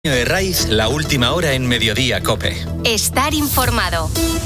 De Raiz, la última hora en Mediodía COPE. Estar informado.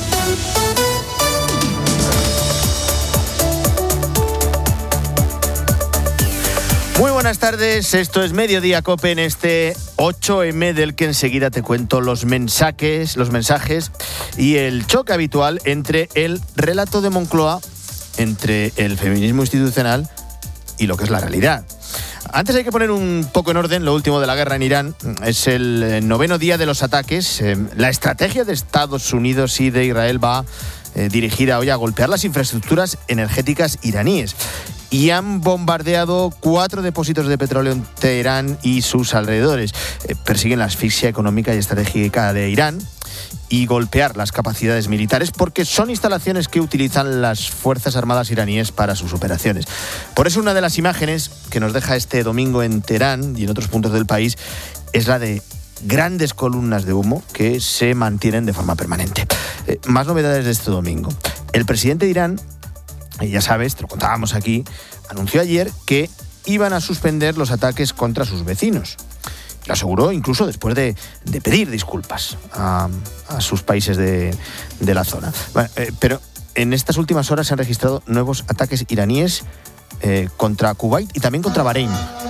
Muy buenas tardes, esto es Mediodía COPE en este 8M del que enseguida te cuento los mensajes y el choque habitual entre el relato de Moncloa, entre el feminismo institucional y lo que es la realidad. Antes hay que poner un poco en orden lo último de la guerra en Irán. Es el 9º día de los ataques. La estrategia de Estados Unidos y de Israel va dirigida hoy a golpear las infraestructuras energéticas iraníes. Y han bombardeado 4 depósitos de petróleo en Teherán y sus alrededores. Persiguen la asfixia económica y estratégica de Irán y golpear las capacidades militares porque son instalaciones que utilizan las Fuerzas Armadas iraníes para sus operaciones. Por eso una de las imágenes que nos deja este domingo en Teherán y en otros puntos del país es la de grandes columnas de humo que se mantienen de forma permanente. Más novedades de este domingo. El presidente de Irán, ya sabes, te lo contábamos aquí, anunció ayer que iban a suspender los ataques contra sus vecinos. Lo aseguró incluso después de pedir disculpas a sus países de la zona. Bueno, pero en estas últimas horas se han registrado nuevos ataques iraníes contra Kuwait y también contra Bahrein.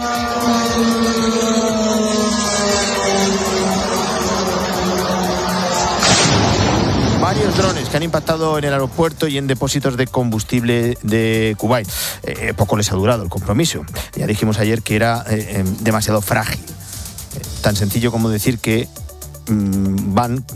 Varios drones que han impactado en el aeropuerto y en depósitos de combustible de Kuwait. Poco les ha durado el compromiso. Ya dijimos ayer que era demasiado frágil. Tan sencillo como decir que van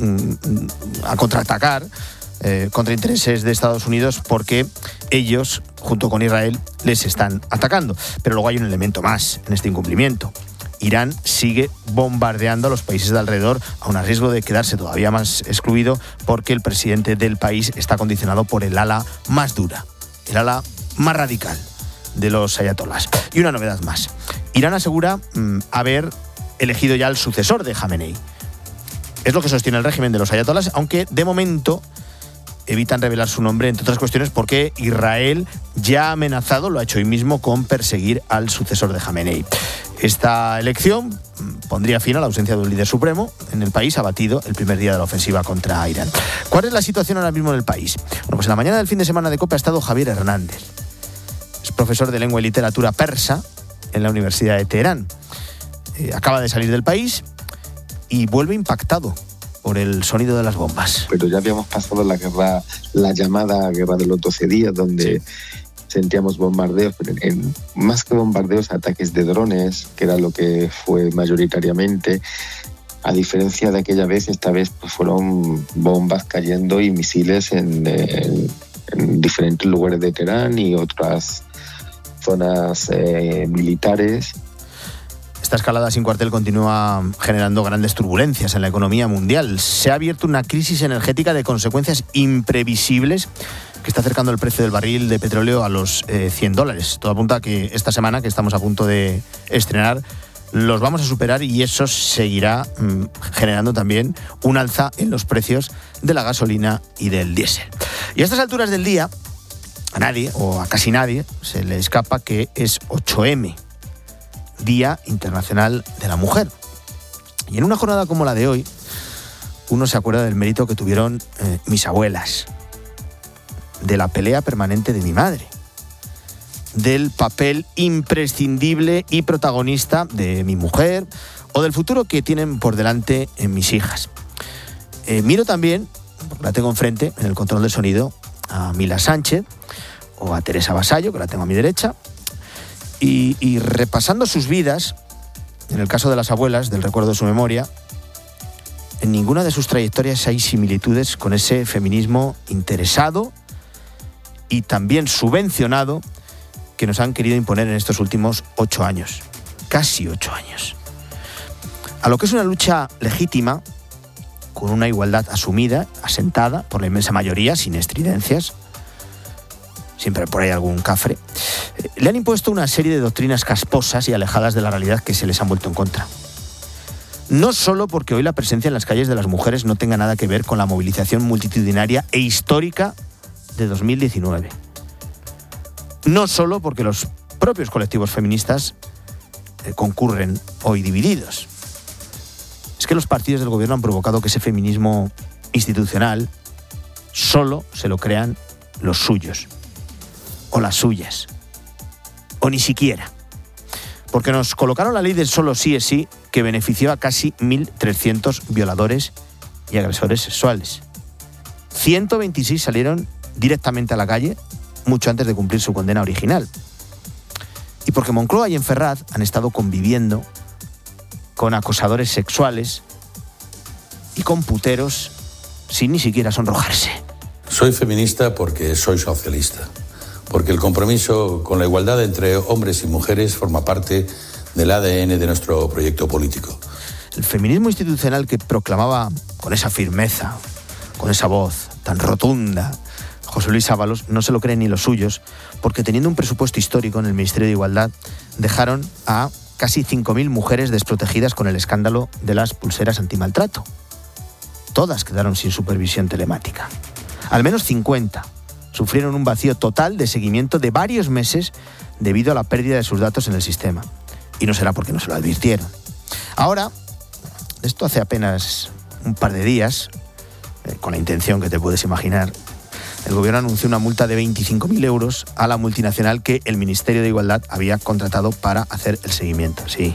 a contraatacar contra intereses de Estados Unidos porque ellos, junto con Israel, les están atacando. Pero luego hay un elemento más en este incumplimiento. Irán sigue bombardeando a los países de alrededor, aun a riesgo de quedarse todavía más excluido porque el presidente del país está condicionado por el ala más dura, el ala más radical de los ayatolás. Y una novedad más. Irán asegura haber elegido ya el sucesor de Jamenei. Es lo que sostiene el régimen de los ayatolás, aunque de momento evitan revelar su nombre, entre otras cuestiones porque Israel ya ha amenazado, lo ha hecho hoy mismo, con perseguir al sucesor de Jamenei. Esta elección pondría fin a la ausencia de un líder supremo en el país abatido el primer día de la ofensiva contra Irán. ¿Cuál es la situación ahora mismo en el país? Bueno, pues en la mañana del fin de semana de COPE ha estado Javier Hernández. Es profesor de lengua y literatura persa en la Universidad de Teherán. Acaba de salir del país y vuelve impactado por el sonido de las bombas. Pero ya habíamos pasado la llamada guerra de los 12 días, donde sentíamos bombardeos, pero más que bombardeos, ataques de drones, que era lo que fue mayoritariamente. A diferencia de aquella vez, esta vez pues, fueron bombas cayendo y misiles en diferentes lugares de Teherán y otras zonas militares. Esta escalada sin cuartel continúa generando grandes turbulencias en la economía mundial. Se ha abierto una crisis energética de consecuencias imprevisibles que está acercando el precio del barril de petróleo a los $100. Todo apunta a que esta semana, que estamos a punto de estrenar, los vamos a superar y eso seguirá generando también un alza en los precios de la gasolina y del diésel. Y a estas alturas del día, a nadie, o a casi nadie, se le escapa que es 8M. Día Internacional de la Mujer. Y en una jornada como la de hoy, uno se acuerda del mérito que tuvieron mis abuelas, de la pelea permanente de mi madre, del papel imprescindible y protagonista de mi mujer o del futuro que tienen por delante en mis hijas. Miro también, porque la tengo enfrente, en el control de sonido, a Mila Sánchez o a Teresa Vasallo, que la tengo a mi derecha. Y repasando sus vidas, en el caso de las abuelas, del recuerdo de su memoria, en ninguna de sus trayectorias hay similitudes con ese feminismo interesado y también subvencionado que nos han querido imponer en estos últimos 8 años, casi 8 años. A lo que es una lucha legítima, con una igualdad asumida, asentada por la inmensa mayoría, sin estridencias, siempre por ahí algún cafre, le han impuesto una serie de doctrinas casposas y alejadas de la realidad que se les han vuelto en contra. No solo porque hoy la presencia en las calles de las mujeres no tenga nada que ver con la movilización multitudinaria e histórica de 2019. No solo porque los propios colectivos feministas concurren hoy divididos. que los partidos del gobierno han provocado que ese feminismo institucional solo se lo crean los suyos, o las suyas, o ni siquiera. Porque nos colocaron la ley del solo sí es sí, que benefició a casi 1.300 violadores y agresores sexuales. 126 salieron directamente a la calle mucho antes de cumplir su condena original. Y porque Moncloa y en Ferraz han estado conviviendo con acosadores sexuales y con puteros sin ni siquiera sonrojarse. Soy feminista porque soy socialista, porque el compromiso con la igualdad entre hombres y mujeres forma parte del ADN de nuestro proyecto político. El feminismo institucional que proclamaba con esa firmeza, con esa voz tan rotunda, José Luis Ábalos, no se lo creen ni los suyos, porque teniendo un presupuesto histórico en el Ministerio de Igualdad, dejaron a casi 5.000 mujeres desprotegidas con el escándalo de las pulseras antimaltrato. Todas quedaron sin supervisión telemática. Al menos 50 sufrieron un vacío total de seguimiento de varios meses debido a la pérdida de sus datos en el sistema. Y no será porque no se lo advirtieron. Ahora, esto hace apenas un par de días, con la intención que te puedes imaginar, el gobierno anunció una multa de 25.000 euros a la multinacional que el Ministerio de Igualdad había contratado para hacer el seguimiento. Sí,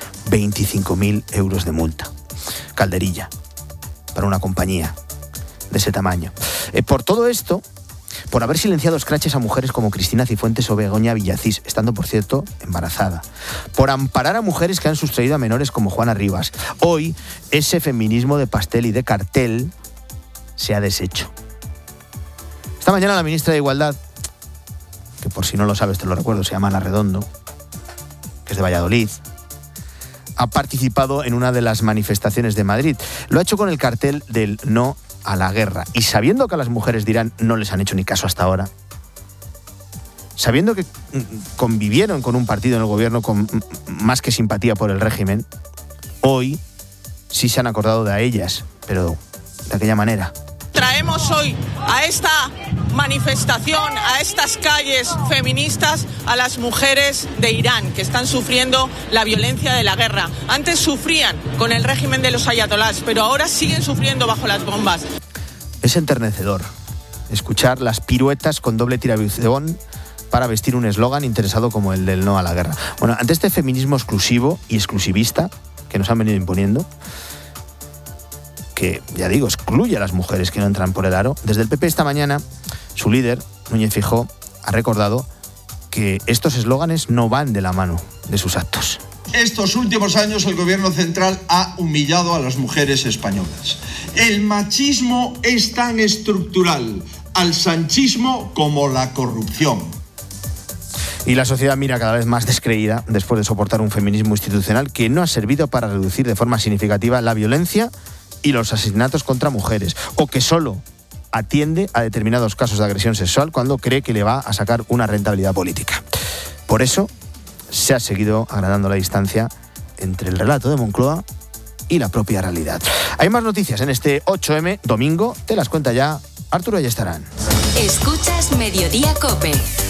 25.000 euros de multa. Calderilla, para una compañía de ese tamaño. Por todo esto, por haber silenciado escraches a mujeres como Cristina Cifuentes o Begoña Villacís, estando, por cierto, embarazada. Por amparar a mujeres que han sustraído a menores como Juana Rivas. Hoy, ese feminismo de pastel y de cartel se ha deshecho. Esta mañana la ministra de Igualdad, que por si no lo sabes te lo recuerdo, se llama Ana Redondo, que es de Valladolid, ha participado en una de las manifestaciones de Madrid. Lo ha hecho con el cartel del no a la guerra. Y sabiendo que a las mujeres dirán no les han hecho ni caso hasta ahora, sabiendo que convivieron con un partido en el gobierno con más que simpatía por el régimen, hoy sí se han acordado de ellas, pero de aquella manera. Traemos hoy a esta manifestación, a estas calles feministas, a las mujeres de Irán que están sufriendo la violencia de la guerra. Antes sufrían con el régimen de los ayatolás, pero ahora siguen sufriendo bajo las bombas. Es enternecedor escuchar las piruetas con doble tirabución para vestir un eslogan interesado como el del no a la guerra. Bueno, ante este feminismo exclusivo y exclusivista que nos han venido imponiendo, que, ya digo, excluye a las mujeres que no entran por el aro, desde el PP esta mañana, su líder, Núñez Feijóo, ha recordado que estos eslóganes no van de la mano de sus actos. Estos últimos años el gobierno central ha humillado a las mujeres españolas. El machismo es tan estructural al sanchismo como la corrupción. Y la sociedad mira cada vez más descreída después de soportar un feminismo institucional que no ha servido para reducir de forma significativa la violencia y los asesinatos contra mujeres, o que solo atiende a determinados casos de agresión sexual cuando cree que le va a sacar una rentabilidad política. Por eso se ha seguido agradando la distancia entre el relato de Moncloa y la propia realidad. Hay más noticias en este 8M domingo, te las cuenta ya Arturo Ayestarán. Escuchas Mediodía COPE.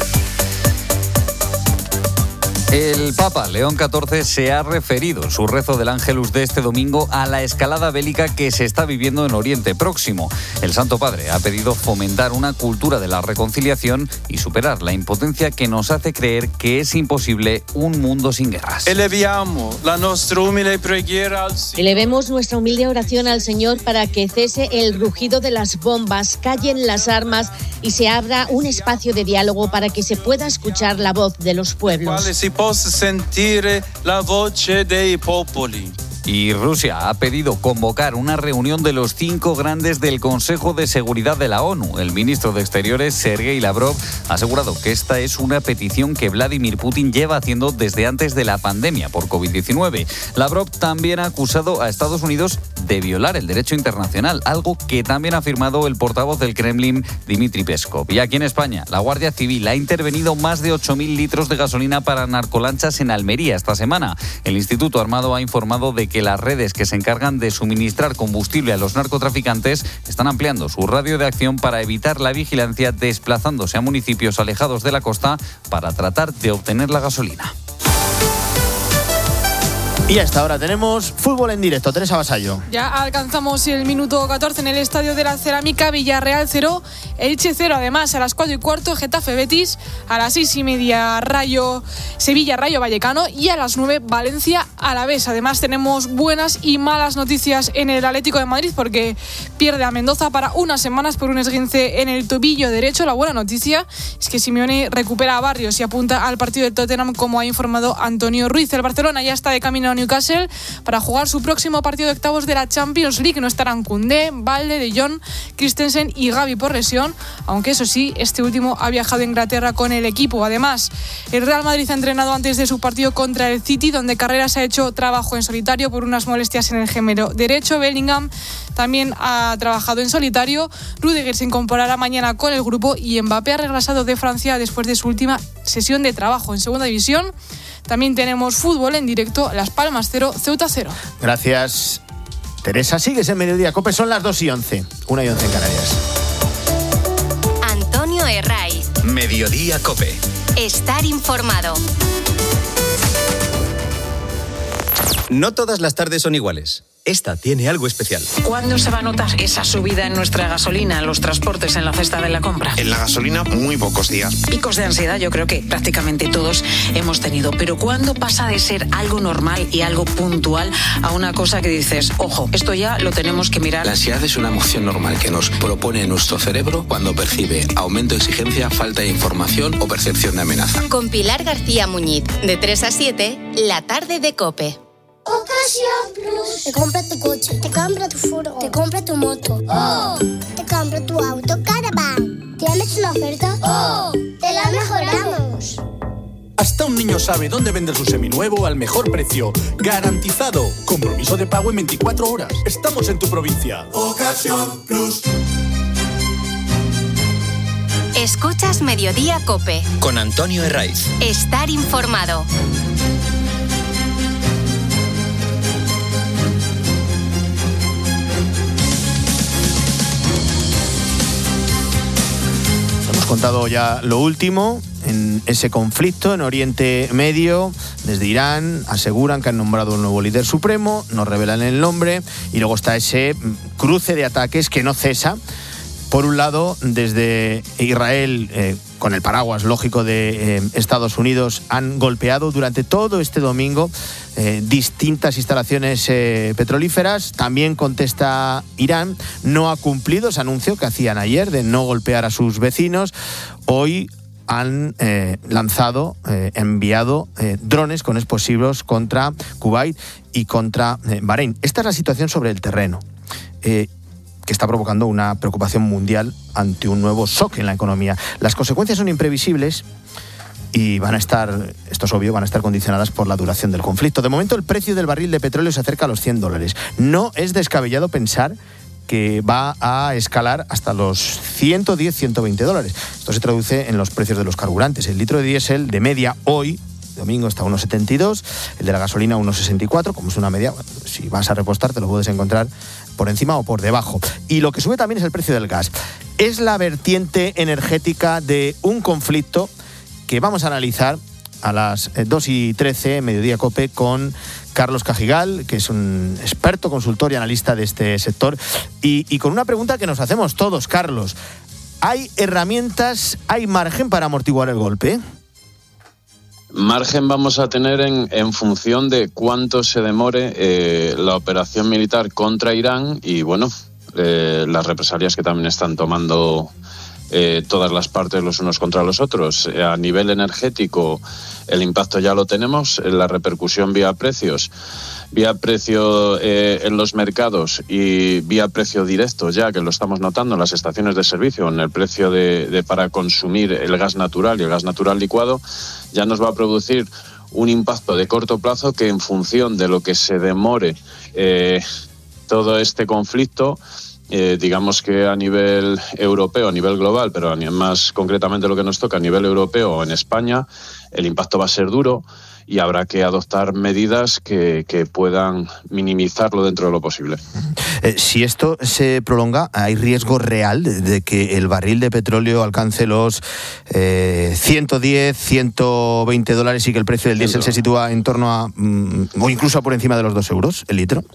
El Papa León XIV se ha referido en su rezo del Ángelus de este domingo a la escalada bélica que se está viviendo en Oriente Próximo. El Santo Padre ha pedido fomentar una cultura de la reconciliación y superar la impotencia que nos hace creer que es imposible un mundo sin guerras. Elevemos nuestra humilde oración al Señor para que cese el rugido de las bombas, callen las armas y se abra un espacio de diálogo para que se pueda escuchar la voz de los pueblos. Sentire la voce dei popoli. Y Rusia ha pedido convocar una reunión de los 5 grandes del Consejo de Seguridad de la ONU. El ministro de Exteriores, Sergei Lavrov, ha asegurado que esta es una petición que Vladimir Putin lleva haciendo desde antes de la pandemia por COVID-19. Lavrov también ha acusado a Estados Unidos de violar el derecho internacional, algo que también ha afirmado el portavoz del Kremlin, Dmitry Peskov. Y aquí en España, la Guardia Civil ha intervenido más de 8.000 litros de gasolina para narcolanchas en Almería esta semana. El Instituto Armado ha informado de que las redes que se encargan de suministrar combustible a los narcotraficantes están ampliando su radio de acción para evitar la vigilancia, desplazándose a municipios alejados de la costa para tratar de obtener la gasolina. Y hasta ahora tenemos fútbol en directo. Teresa Vasallo. Ya alcanzamos el minuto 14 en el Estadio de la Cerámica. Villarreal 0, Elche 0. Además, a las 4:15, Getafe Betis. A las 6:30, Sevilla Rayo Vallecano. Y a las 9, Valencia Alavés. Además, tenemos buenas y malas noticias en el Atlético de Madrid, porque pierde a Mendoza para unas semanas por un esguince en el tobillo derecho. La buena noticia es que Simeone recupera a Barrios y apunta al partido del Tottenham, como ha informado Antonio Ruiz. El Barcelona ya está de camino a Newcastle para jugar su próximo partido de octavos de la Champions League. No estarán Koundé, Valde, De Jong, Christensen y Gavi por lesión, aunque eso sí, este último ha viajado a Inglaterra con el equipo. Además, el Real Madrid ha entrenado antes de su partido contra el City, donde Carreras ha hecho trabajo en solitario por unas molestias en el gemelo derecho. Bellingham también ha trabajado en solitario. Rüdiger se incorporará mañana con el grupo y Mbappé ha regresado de Francia después de su última sesión de trabajo en segunda división. También tenemos fútbol en directo, Las Palmas 0, Ceuta 0. Gracias, Teresa. Sigues en Mediodía Cope, son las 2:11, 1:11 en Canarias. Antonio Herraiz. Mediodía Cope. Estar informado. No todas las tardes son iguales. Esta tiene algo especial. ¿Cuándo se va a notar esa subida en nuestra gasolina, en los transportes, en la cesta de la compra? En la gasolina, muy pocos días. Picos de ansiedad yo creo que prácticamente todos hemos tenido. Pero ¿cuándo pasa de ser algo normal y algo puntual a una cosa que dices, ojo, esto ya lo tenemos que mirar? La ansiedad es una emoción normal que nos propone nuestro cerebro cuando percibe aumento de exigencia, falta de información o percepción de amenaza. Con Pilar García Muñiz, de 3 a 7, la tarde de COPE. Ocasión Plus. Te compra tu coche, te compra tu furgo, te compra tu moto. ¡Oh! Te compra tu auto Caravan. ¿Tienes una oferta? ¡Oh! ¡Te la mejoramos! Hasta un niño sabe dónde vender su seminuevo al mejor precio. Garantizado. Compromiso de pago en 24 horas. Estamos en tu provincia. Ocasión Plus. Escuchas Mediodía Cope. Con Antonio Herraiz. Estar informado. Contado ya lo último en ese conflicto en Oriente Medio. Desde Irán aseguran que han nombrado un nuevo líder supremo, no revelan el nombre, y luego está ese cruce de ataques que no cesa. Por un lado, desde Israel, con el paraguas lógico de Estados Unidos, han golpeado durante todo este domingo distintas instalaciones petrolíferas. También contesta Irán, no ha cumplido ese anuncio que hacían ayer de no golpear a sus vecinos. Hoy han enviado drones con explosivos contra Kuwait y contra Bahrein. Esta es la situación sobre el terreno, que está provocando una preocupación mundial ante un nuevo shock en la economía. Las consecuencias son imprevisibles y van a estar, esto es obvio, van a estar condicionadas por la duración del conflicto. De momento, el precio del barril de petróleo se acerca a los $100. No es descabellado pensar que va a escalar hasta los $110-120. Esto se traduce en los precios de los carburantes. El litro de diésel de media hoy, domingo, está a 1,72, el de la gasolina a 1,64, como es una media, si vas a repostar te lo puedes encontrar por encima o por debajo. Y lo que sube también es el precio del gas. Es la vertiente energética de un conflicto que vamos a analizar a las 2:13, Mediodía Cope, con Carlos Cajigal, que es un experto, consultor y analista de este sector, y con una pregunta que nos hacemos todos, Carlos. ¿Hay herramientas, hay margen para amortiguar el golpe? Margen vamos a tener en función de cuánto se demore la operación militar contra Irán y, bueno, las represalias que también están tomando todas las partes los unos contra los otros. A nivel energético, el impacto ya lo tenemos, la repercusión vía precio en los mercados y vía precio directo, ya que lo estamos notando en las estaciones de servicio, en el precio para consumir el gas natural y el gas natural licuado, ya nos va a producir un impacto de corto plazo que, en función de lo que se demore todo este conflicto, digamos que a nivel europeo, a nivel global, pero más concretamente lo que nos toca a nivel europeo en España, el impacto va a ser duro y habrá que adoptar medidas que puedan minimizarlo dentro de lo posible. Si esto se prolonga, ¿hay riesgo real de que el barril de petróleo alcance los 110, 120 dólares y que el precio del diésel se sitúa en torno a, o incluso por encima de los 2 euros el litro?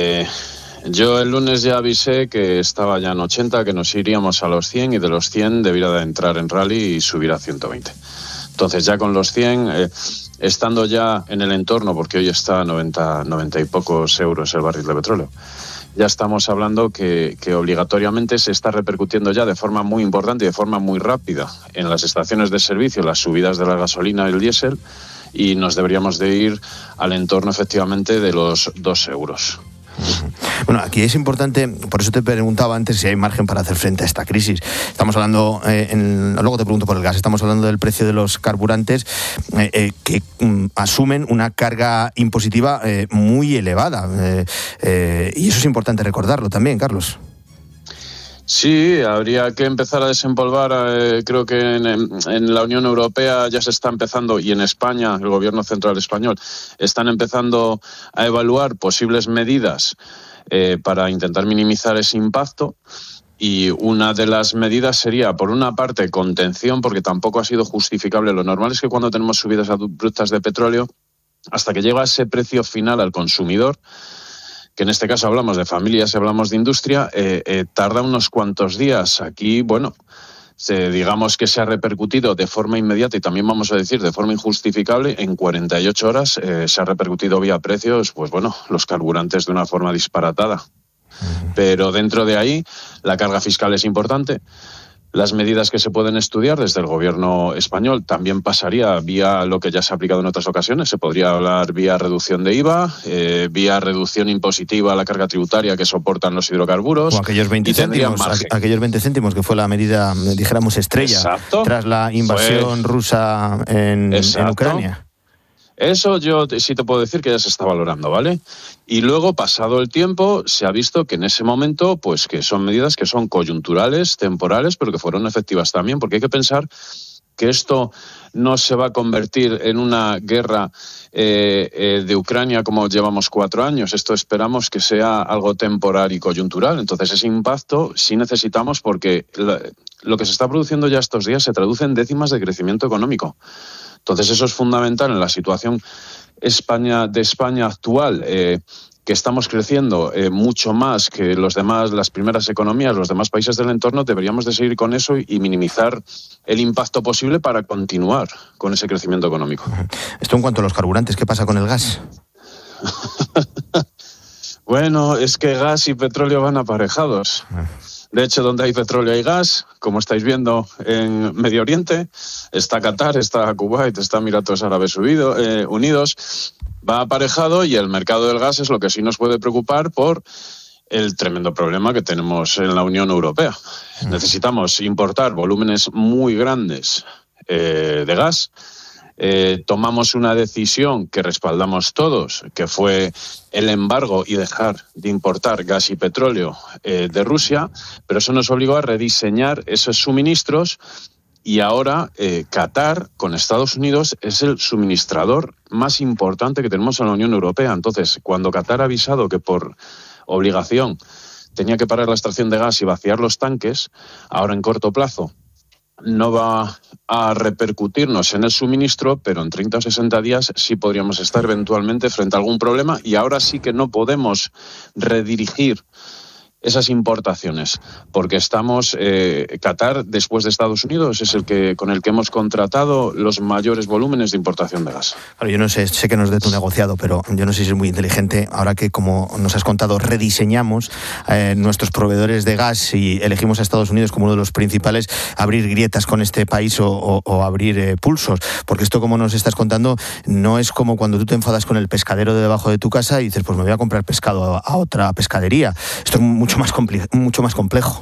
Yo el lunes ya avisé que estaba ya en 80, que nos iríamos a los 100 y de los 100 debiera de entrar en rally y subir a 120. Entonces ya con los 100, estando ya en el entorno, porque hoy está a 90 y pocos euros el barril de petróleo, ya estamos hablando que obligatoriamente se está repercutiendo ya de forma muy importante y de forma muy rápida en las estaciones de servicio las subidas de la gasolina y el diésel, y nos deberíamos de ir al entorno efectivamente de los 2 euros. Bueno, aquí es importante, por eso te preguntaba antes si hay margen para hacer frente a esta crisis. Estamos hablando, luego te pregunto por el gas, estamos hablando del precio de los carburantes que asumen una carga impositiva muy elevada. Y eso es importante recordarlo también, Carlos. Sí, habría que empezar a desempolvar, creo que en la Unión Europea ya se está empezando, y en España, el Gobierno Central Español, están empezando a evaluar posibles medidas para intentar minimizar ese impacto. Y una de las medidas sería, por una parte, contención, porque tampoco ha sido justificable. Lo normal es que cuando tenemos subidas abruptas de petróleo, hasta que llega ese precio final al consumidor, que en este caso hablamos de familias y hablamos de industria, tarda unos cuantos días. Aquí, bueno, digamos que se ha repercutido de forma inmediata y también vamos a decir de forma injustificable. En 48 horas se ha repercutido vía precios, pues bueno, los carburantes de una forma disparatada. Pero dentro de ahí la carga fiscal es importante. Las medidas que se pueden estudiar desde el gobierno español también pasaría vía lo que ya se ha aplicado en otras ocasiones. Se podría hablar vía reducción de IVA, vía reducción impositiva a la carga tributaria que soportan los hidrocarburos. O aquellos 20 céntimos, que fue la medida, dijéramos, estrella. Exacto. Tras la invasión rusa en Ucrania. Eso yo sí te puedo decir que ya se está valorando, ¿vale? Y luego, pasado el tiempo, se ha visto que en ese momento, pues que son medidas que son coyunturales, temporales, pero que fueron efectivas también, porque hay que pensar que esto no se va a convertir en una guerra de Ucrania como llevamos 4 años. Esto esperamos que sea algo temporal y coyuntural. Entonces, ese impacto sí necesitamos, porque lo que se está produciendo ya estos días se traduce en décimas de crecimiento económico. Entonces eso es fundamental en la situación de España actual, que estamos creciendo mucho más que las primeras economías, los demás países del entorno. Deberíamos de seguir con eso y minimizar el impacto posible para continuar con ese crecimiento económico. Esto en cuanto a los carburantes, ¿qué pasa con el gas? Bueno, es que gas y petróleo van aparejados. De hecho, donde hay petróleo hay gas, como estáis viendo en Medio Oriente. Está Qatar, está Kuwait, está Emiratos Árabes Unidos. Va aparejado, y el mercado del gas es lo que sí nos puede preocupar por el tremendo problema que tenemos en la Unión Europea. Necesitamos importar volúmenes muy grandes de gas. Tomamos una decisión que respaldamos todos, que fue el embargo y dejar de importar gas y petróleo de Rusia, pero eso nos obligó a rediseñar esos suministros, y ahora Qatar, con Estados Unidos, es el suministrador más importante que tenemos en la Unión Europea. Entonces, cuando Qatar ha avisado que por obligación tenía que parar la extracción de gas y vaciar los tanques, ahora en corto plazo no va a repercutirnos en el suministro, pero en 30 o 60 días sí podríamos estar eventualmente frente a algún problema, y ahora sí que no podemos redirigir esas importaciones, porque estamos, Qatar, después de Estados Unidos, es con el que hemos contratado los mayores volúmenes de importación de gas. Claro, yo no sé que no es de tu negociado, pero yo no sé si es muy inteligente, ahora que, como nos has contado, rediseñamos nuestros proveedores de gas y elegimos a Estados Unidos como uno de los principales, abrir grietas con este país o abrir pulsos, porque esto, como nos estás contando, no es como cuando tú te enfadas con el pescadero de debajo de tu casa y dices, pues me voy a comprar pescado a otra pescadería. Esto es mucho más complejo.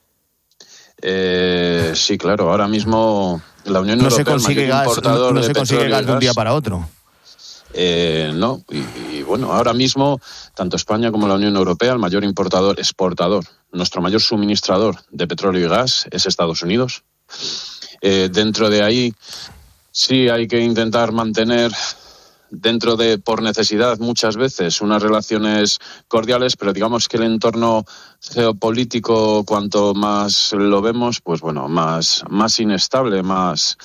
Sí, claro. Ahora mismo la Unión no Europea se consigue gas de un día para otro. No, y bueno, ahora mismo tanto España como la Unión Europea, el mayor exportador, nuestro mayor suministrador de petróleo y gas es Estados Unidos. Dentro de ahí sí hay que intentar mantener, por necesidad muchas veces, unas relaciones cordiales, pero digamos que el entorno geopolítico, cuanto más lo vemos, pues bueno, más inestable, más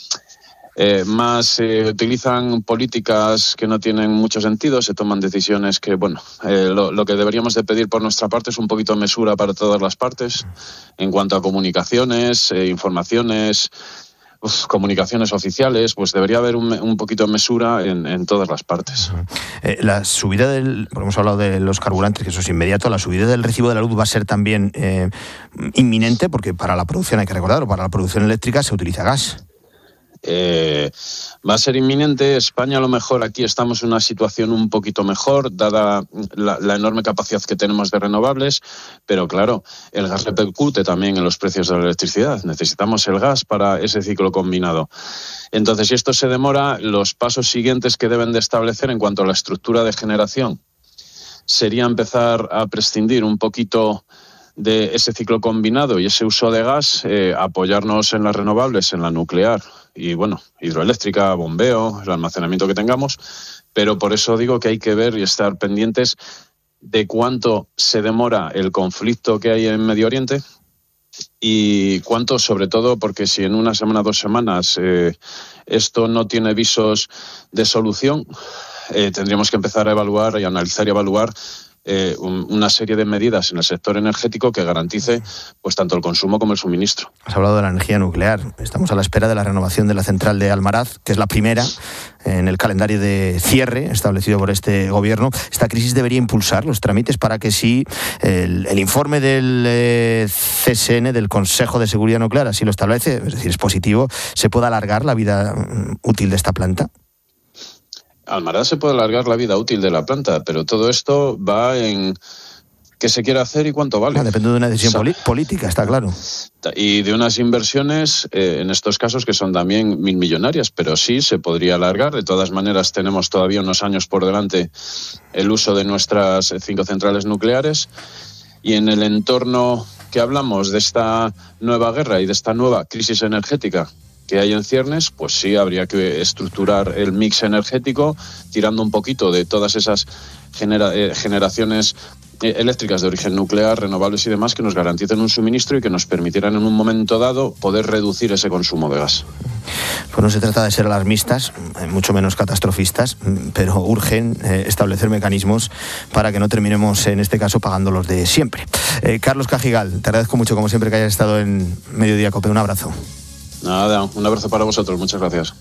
utilizan políticas que no tienen mucho sentido, se toman decisiones que, bueno, lo que deberíamos de pedir por nuestra parte es un poquito de mesura para todas las partes en cuanto a comunicaciones, informaciones, comunicaciones oficiales, pues debería haber un poquito de mesura en todas las partes. La subida hemos hablado de los carburantes, que eso es inmediato, la subida del recibo de la luz va a ser también inminente, porque para la producción, hay que recordarlo, para la producción eléctrica se utiliza gas. Va a ser inminente. España, a lo mejor aquí estamos en una situación un poquito mejor, dada la enorme capacidad que tenemos de renovables, pero claro, el gas repercute también en los precios de la electricidad. Necesitamos el gas para ese ciclo combinado. Entonces, si esto se demora, los pasos siguientes que deben de establecer en cuanto a la estructura de generación sería empezar a prescindir un poquito de ese ciclo combinado y ese uso de gas, apoyarnos en las renovables, en la nuclear y, bueno, hidroeléctrica, bombeo, el almacenamiento que tengamos, pero por eso digo que hay que ver y estar pendientes de cuánto se demora el conflicto que hay en Medio Oriente y cuánto, sobre todo, porque si en una semana, 2 semanas esto no tiene visos de solución, tendríamos que empezar a evaluar y analizar y evaluar una serie de medidas en el sector energético que garantice pues tanto el consumo como el suministro. Has hablado de la energía nuclear. Estamos a la espera de la renovación de la central de Almaraz, que es la primera en el calendario de cierre establecido por este gobierno. Esta crisis debería impulsar los trámites para que si el informe del CSN, del Consejo de Seguridad Nuclear, así lo establece, es decir, es positivo, se pueda alargar la vida útil de esta planta. Almaraz se puede alargar la vida útil de la planta, pero todo esto va en qué se quiere hacer y cuánto vale. Depende de una decisión política, está claro. Y de unas inversiones, en estos casos, que son también millonarias, pero sí se podría alargar. De todas maneras, tenemos todavía unos años por delante el uso de nuestras 5 centrales nucleares. Y en el entorno que hablamos de esta nueva guerra y de esta nueva crisis energética que hay en ciernes, pues sí habría que estructurar el mix energético tirando un poquito de todas esas generaciones eléctricas de origen nuclear, renovables y demás, que nos garanticen un suministro y que nos permitieran en un momento dado poder reducir ese consumo de gas. Pues no se trata de ser alarmistas, mucho menos catastrofistas, pero urgen establecer mecanismos para que no terminemos, en este caso, pagando los de siempre. Carlos Cajigal, te agradezco mucho, como siempre, que hayas estado en Mediodía Cope. Un abrazo. Nada, un abrazo para vosotros, muchas gracias.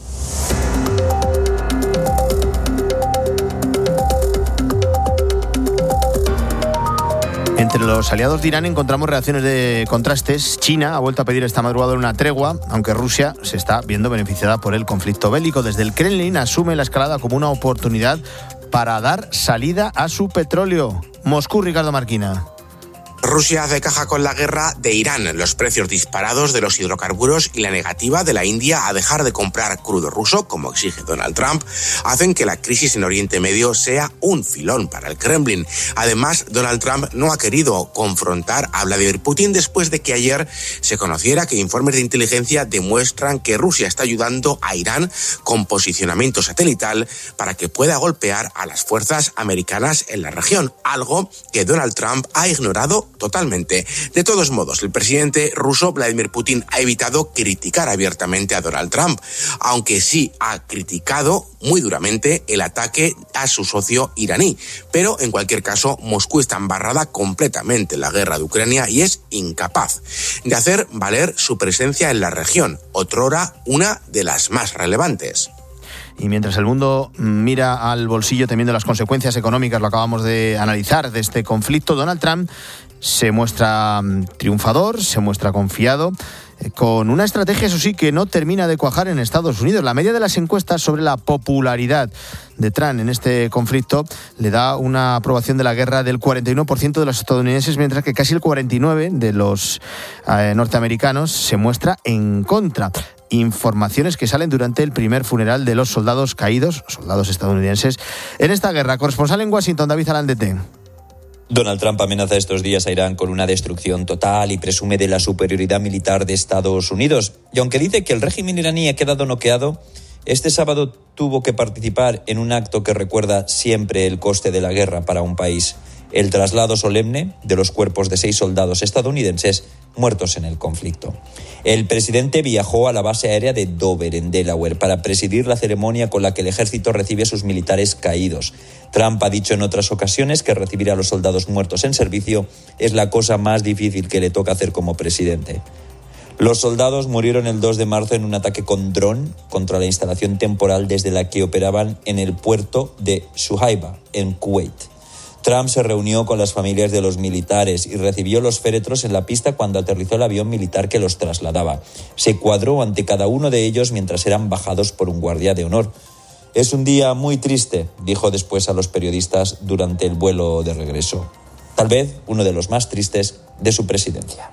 Entre los aliados de Irán encontramos reacciones de contrastes. China ha vuelto a pedir esta madrugada una tregua, aunque Rusia se está viendo beneficiada por el conflicto bélico. Desde el Kremlin asume la escalada como una oportunidad para dar salida a su petróleo. Moscú, Ricardo Marquina. Rusia hace caja con la guerra de Irán, los precios disparados de los hidrocarburos y la negativa de la India a dejar de comprar crudo ruso, como exige Donald Trump, hacen que la crisis en Oriente Medio sea un filón para el Kremlin. Además, Donald Trump no ha querido confrontar a Vladimir Putin después de que ayer se conociera que informes de inteligencia demuestran que Rusia está ayudando a Irán con posicionamiento satelital para que pueda golpear a las fuerzas americanas en la región, algo que Donald Trump ha ignorado totalmente. De todos modos, el presidente ruso Vladimir Putin ha evitado criticar abiertamente a Donald Trump, aunque sí ha criticado muy duramente el ataque a su socio iraní. Pero, en cualquier caso, Moscú está embarrada completamente en la guerra de Ucrania y es incapaz de hacer valer su presencia en la región, otrora una de las más relevantes. Y mientras el mundo mira al bolsillo temiendo las consecuencias económicas, lo acabamos de analizar, de este conflicto, Donald Trump se muestra triunfador, se muestra confiado, con una estrategia, eso sí, que no termina de cuajar en Estados Unidos. La media de las encuestas sobre la popularidad de Trump en este conflicto le da una aprobación de la guerra del 41% de los estadounidenses, mientras que casi el 49% de los norteamericanos se muestra en contra. informaciones que salen durante el primer funeral de los soldados caídos, soldados estadounidenses, en esta guerra. Corresponsal en Washington, David Alandete. Donald Trump amenaza estos días a Irán con una destrucción total y presume de la superioridad militar de Estados Unidos. Y aunque dice que el régimen iraní ha quedado noqueado, este sábado tuvo que participar en un acto que recuerda siempre el coste de la guerra para un país: el traslado solemne de los cuerpos de 6 soldados estadounidenses muertos en el conflicto. El presidente viajó a la base aérea de Dover, en Delaware, para presidir la ceremonia con la que el ejército recibe a sus militares caídos. Trump ha dicho en otras ocasiones que recibir a los soldados muertos en servicio es la cosa más difícil que le toca hacer como presidente. Los soldados murieron el 2 de marzo en un ataque con dron contra la instalación temporal desde la que operaban en el puerto de Shuaiba, en Kuwait. Trump se reunió con las familias de los militares y recibió los féretros en la pista cuando aterrizó el avión militar que los trasladaba. Se cuadró ante cada uno de ellos mientras eran bajados por un guardia de honor. Es un día muy triste, dijo después a los periodistas durante el vuelo de regreso. Tal vez uno de los más tristes de su presidencia.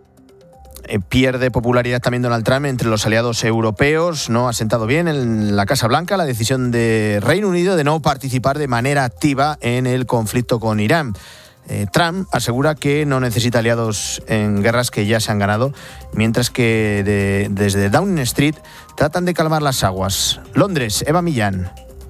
Pierde popularidad también Donald Trump entre los aliados europeos. No ha sentado bien en la Casa Blanca la decisión de Reino Unido de no participar de manera activa en el conflicto con Irán. Trump asegura que no necesita aliados en guerras que ya se han ganado, mientras que desde Downing Street tratan de calmar las aguas. Londres, Eva Millán.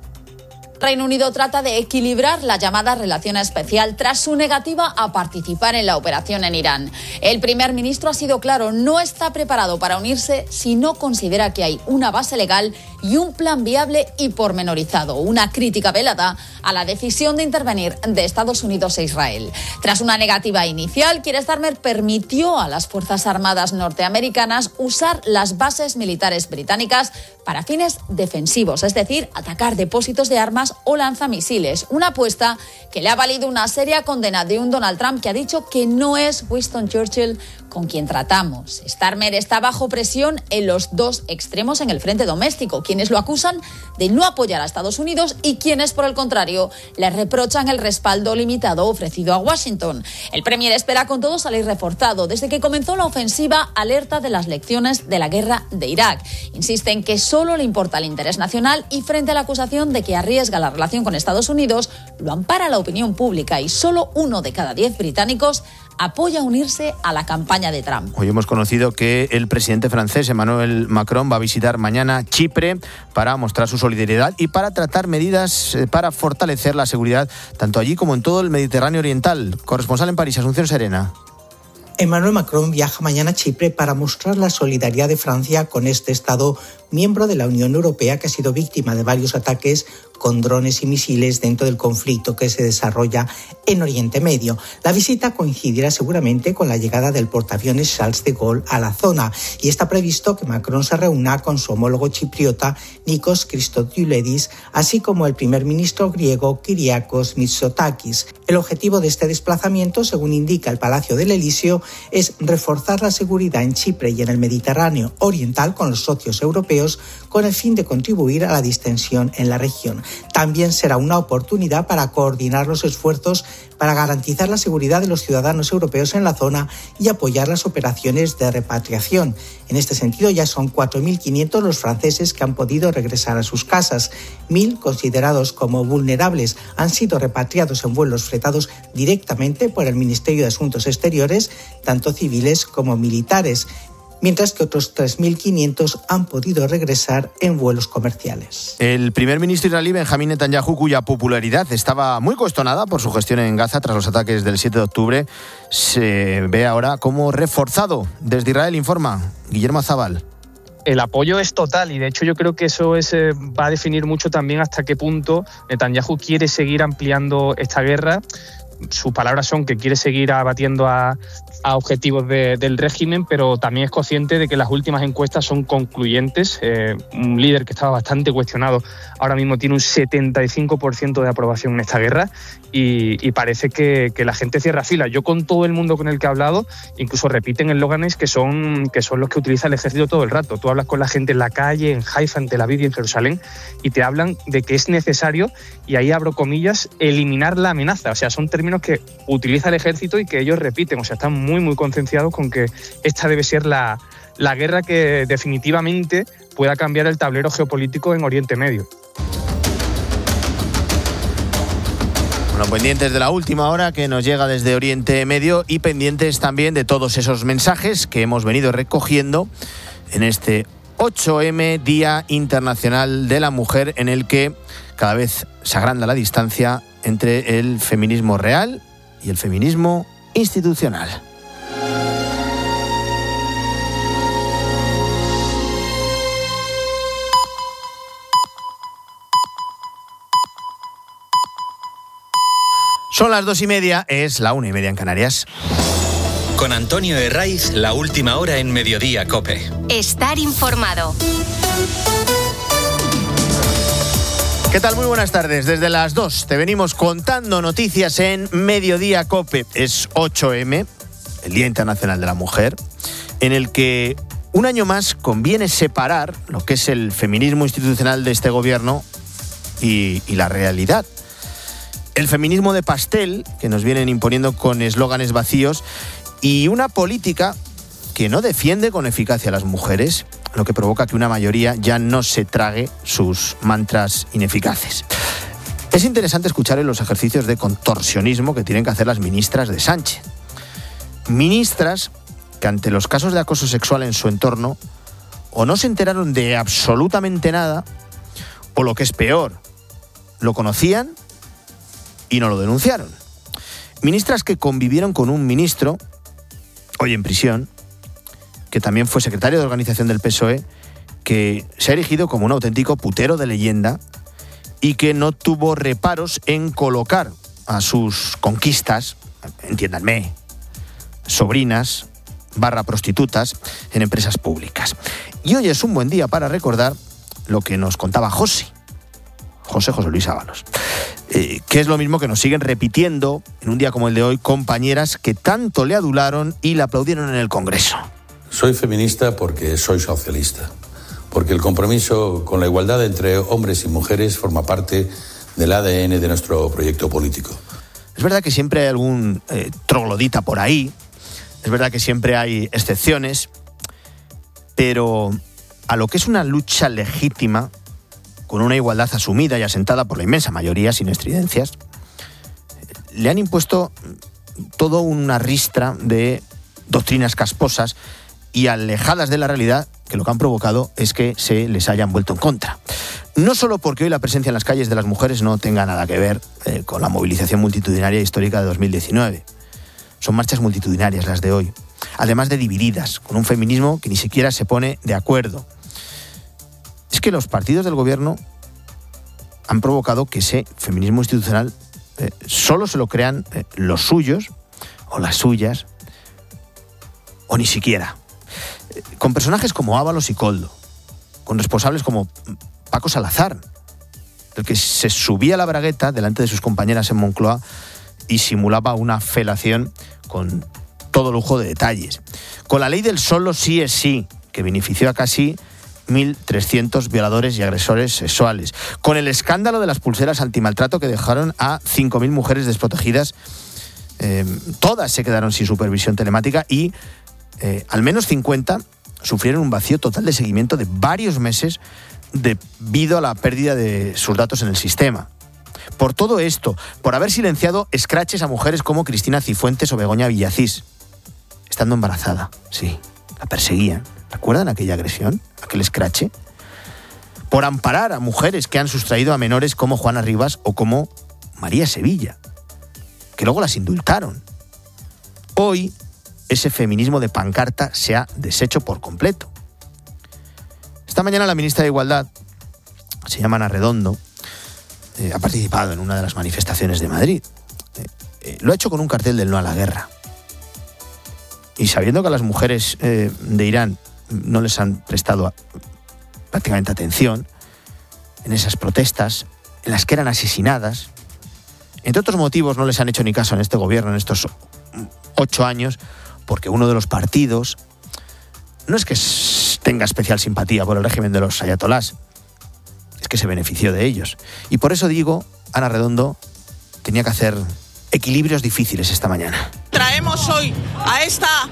Reino Unido trata de equilibrar la llamada relación especial tras su negativa a participar en la operación en Irán. El primer ministro ha sido claro: no está preparado para unirse si no considera que hay una base legal y un plan viable y pormenorizado. Una crítica velada a la decisión de intervenir de Estados Unidos e Israel. Tras una negativa inicial, Keir Starmer permitió a las Fuerzas Armadas norteamericanas usar las bases militares británicas para fines defensivos, es decir, atacar depósitos de armas o lanzamisiles. Una apuesta que le ha valido una seria condena de un Donald Trump que ha dicho que no es Winston Churchill con quien tratamos. Starmer está bajo presión en los dos extremos en el frente doméstico, quienes lo acusan de no apoyar a Estados Unidos y quienes, por el contrario, le reprochan el respaldo limitado ofrecido a Washington. El premier espera con todo salir reforzado. Desde que comenzó la ofensiva, alerta de las lecciones de la guerra de Irak. Insiste en que solo le importa el interés nacional y frente a la acusación de que arriesga la relación con Estados Unidos, lo ampara la opinión pública y solo 1 de cada 10 británicos apoya unirse a la campaña de Trump. Hoy hemos conocido que el presidente francés Emmanuel Macron va a visitar mañana Chipre para mostrar su solidaridad y para tratar medidas para fortalecer la seguridad tanto allí como en todo el Mediterráneo oriental. Corresponsal en París, Asunción Serena. Emmanuel Macron viaja mañana a Chipre para mostrar la solidaridad de Francia con este Estado miembro de la Unión Europea que ha sido víctima de varios ataques con drones y misiles dentro del conflicto que se desarrolla en Oriente Medio. La visita coincidirá seguramente con la llegada del portaaviones Charles de Gaulle a la zona y está previsto que Macron se reúna con su homólogo chipriota Nikos Christodouleidis, así como el primer ministro griego Kyriakos Mitsotakis. El objetivo de este desplazamiento, según indica el Palacio del Elíseo, es reforzar la seguridad en Chipre y en el Mediterráneo oriental con los socios europeos con el fin de contribuir a la distensión en la región. También será una oportunidad para coordinar los esfuerzos para garantizar la seguridad de los ciudadanos europeos en la zona y apoyar las operaciones de repatriación. En este sentido, ya son 4.500 los franceses que han podido regresar a sus casas. 1.000 considerados como vulnerables han sido repatriados en vuelos fletados directamente por el Ministerio de Asuntos Exteriores, tanto civiles como militares, mientras que otros 3.500 han podido regresar en vuelos comerciales. El primer ministro israelí Benjamín Netanyahu, cuya popularidad estaba muy cuestionada por su gestión en Gaza tras los ataques del 7 de octubre, se ve ahora como reforzado. Desde Israel informa Guillermo Zabal. El apoyo es total y de hecho yo creo que eso va a definir mucho también hasta qué punto Netanyahu quiere seguir ampliando esta guerra. Sus palabras son que quiere seguir abatiendo a objetivos del régimen, pero también es consciente de que las últimas encuestas son concluyentes. Un líder que estaba bastante cuestionado ahora mismo tiene un 75% de aprobación en esta guerra y parece que la gente cierra filas. Yo con todo el mundo con el que he hablado, incluso repiten eslóganes que son los que utiliza el ejército todo el rato. Tú hablas con la gente en la calle, en Haifa, en Tel Aviv y en Jerusalén y te hablan de que es necesario, y ahí abro comillas, eliminar la amenaza. O sea, son términos que utiliza el ejército y que ellos repiten. O sea, están muy concienciados con que esta debe ser la la guerra que definitivamente pueda cambiar el tablero geopolítico en Oriente Medio. Bueno, pendientes de la última hora que nos llega desde Oriente Medio y pendientes también de todos esos mensajes que hemos venido recogiendo en este 8M, Día Internacional de la Mujer, en el que cada vez se agranda la distancia entre el feminismo real y el feminismo institucional. Son las 2:30, es la 1:30 en Canarias. Con Antonio Herraiz, la última hora en Mediodía COPE. Estar informado. ¿Qué tal? Muy buenas tardes. Desde las 2 te venimos contando noticias en Mediodía COPE. Es 8M, el Día Internacional de la Mujer, en el que un año más conviene separar lo que es el feminismo institucional de este gobierno y la realidad. El feminismo de pastel, que nos vienen imponiendo con eslóganes vacíos, y una política que no defiende con eficacia a las mujeres, lo que provoca que una mayoría ya no se trague sus mantras ineficaces. Es interesante escuchar en los ejercicios de contorsionismo que tienen que hacer las ministras de Sánchez. Ministras que ante los casos de acoso sexual en su entorno o no se enteraron de absolutamente nada, o lo que es peor, lo conocían y no lo denunciaron. Ministras que convivieron con un ministro, hoy en prisión, que también fue secretario de organización del PSOE, que se ha erigido como un auténtico putero de leyenda y que no tuvo reparos en colocar a sus conquistas, entiéndanme, sobrinas / prostitutas, en empresas públicas. Y hoy es un buen día para recordar lo que nos contaba José Luis Ábalos, que es lo mismo que nos siguen repitiendo en un día como el de hoy compañeras que tanto le adularon y le aplaudieron en el Congreso. Soy feminista porque soy socialista, porque el compromiso con la igualdad entre hombres y mujeres forma parte del ADN de nuestro proyecto político. Es verdad que siempre hay algún troglodita por ahí, es verdad que siempre hay excepciones, pero a lo que es una lucha legítima, con una igualdad asumida y asentada por la inmensa mayoría, sin estridencias, le han impuesto toda una ristra de doctrinas casposas y alejadas de la realidad, que lo que han provocado es que se les hayan vuelto en contra. No solo porque hoy la presencia en las calles de las mujeres no tenga nada que ver con la movilización multitudinaria histórica de 2019. Son marchas multitudinarias las de hoy, además de divididas, con un feminismo que ni siquiera se pone de acuerdo. Es que los partidos del gobierno han provocado que ese feminismo institucional solo se lo crean los suyos o las suyas, o ni siquiera. Con personajes como Ábalos y Koldo, con responsables como Paco Salazar, el que se subía a la bragueta delante de sus compañeras en Moncloa y simulaba una felación con todo lujo de detalles. Con la ley del solo sí es sí, que benefició a casi 1.300 violadores y agresores sexuales. Con el escándalo de las pulseras antimaltrato que dejaron a 5.000 mujeres desprotegidas. Todas se quedaron sin supervisión telemática y al menos 50 sufrieron un vacío total de seguimiento de varios meses debido a la pérdida de sus datos en el sistema. Por todo esto, por haber silenciado escraches a mujeres como Cristina Cifuentes o Begoña Villacís, estando embarazada, sí, la perseguían. ¿Recuerdan aquella agresión? ¿Aquel escrache? Por amparar a mujeres que han sustraído a menores como Juana Rivas o como María Sevilla, que luego las indultaron. Hoy, ese feminismo de pancarta se ha deshecho por completo. Esta mañana la ministra de Igualdad, se llama Ana Redondo, ha participado en una de las manifestaciones de Madrid. Lo ha hecho con un cartel del no a la guerra. Y sabiendo que a las mujeres de Irán no les han prestado prácticamente atención en esas protestas, en las que eran asesinadas, entre otros motivos no les han hecho ni caso en este gobierno en estos 8 años, porque uno de los partidos no es que tenga especial simpatía por el régimen de los ayatolás, es que se benefició de ellos. Y por eso digo, Ana Redondo tenía que hacer equilibrios difíciles esta mañana. Traemos hoy a esta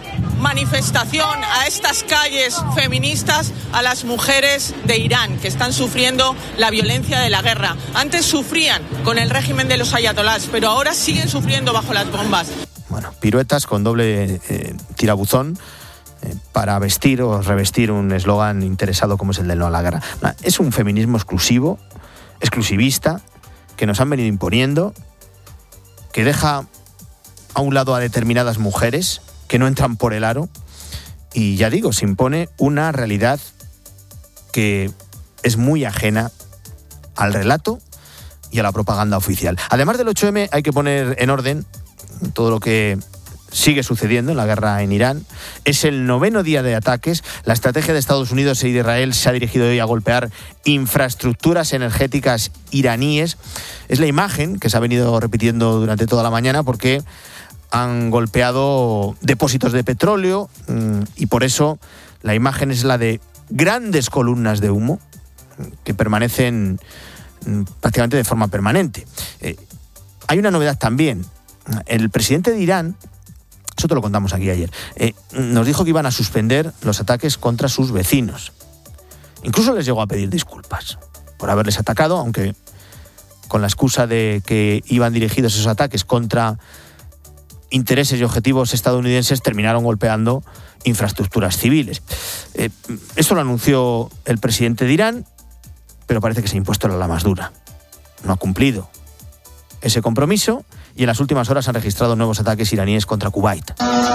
manifestación, a estas calles feministas, a las mujeres de Irán que están sufriendo la violencia de la guerra. Antes sufrían con el régimen de los ayatolás, pero ahora siguen sufriendo bajo las bombas. Bueno, piruetas con doble tirabuzón para vestir o revestir un eslogan interesado como es el del no a la guerra. Es un feminismo exclusivista, que nos han venido imponiendo, que deja a un lado a determinadas mujeres que no entran por el aro y, ya digo, se impone una realidad que es muy ajena al relato y a la propaganda oficial. Además del 8M, hay que poner en orden todo lo que sigue sucediendo en la guerra en Irán. Es el 9º día de ataques. La estrategia de Estados Unidos y de Israel se ha dirigido hoy a golpear infraestructuras energéticas iraníes. Es la imagen que se ha venido repitiendo durante toda la mañana porque han golpeado depósitos de petróleo y por eso la imagen es la de grandes columnas de humo que permanecen prácticamente de forma permanente. Hay una novedad también. El presidente de Irán, eso te lo contamos aquí ayer, nos dijo que iban a suspender los ataques contra sus vecinos. Incluso les llegó a pedir disculpas por haberles atacado, aunque con la excusa de que iban dirigidos esos ataques contra intereses y objetivos estadounidenses, terminaron golpeando infraestructuras civiles. Esto lo anunció el presidente de Irán, pero parece que se ha impuesto la más dura. No ha cumplido ese compromiso y en las últimas horas han registrado nuevos ataques iraníes contra Kuwait.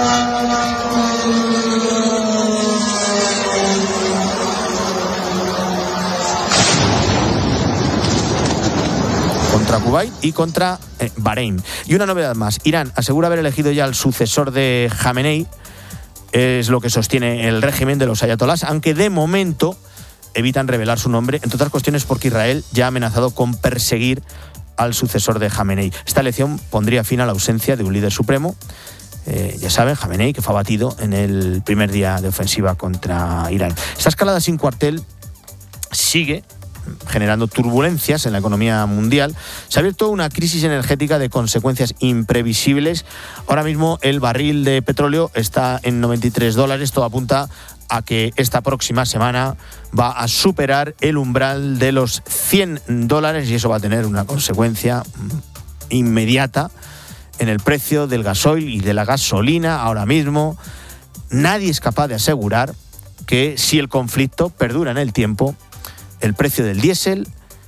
Contra Kuwait y contra Bahrein. Y una novedad más. Irán asegura haber elegido ya al sucesor de Jamenei. Es lo que sostiene el régimen de los ayatolás, aunque de momento evitan revelar su nombre, entre otras cuestiones porque Israel ya ha amenazado con perseguir al sucesor de Jamenei. Esta elección pondría fin a la ausencia de un líder supremo. Ya saben, Jamenei, que fue abatido en el primer día de ofensiva contra Irán. Esta escalada sin cuartel sigue generando turbulencias en la economía mundial. Se ha abierto una crisis energética de consecuencias imprevisibles. Ahora mismo el barril de petróleo está en $93. Todo apunta a que esta próxima semana va a superar el umbral de los $100 y eso va a tener una consecuencia inmediata en el precio del gasoil y de la gasolina. Ahora mismo nadie es capaz de asegurar que si el conflicto perdura en el tiempo, el precio del diésel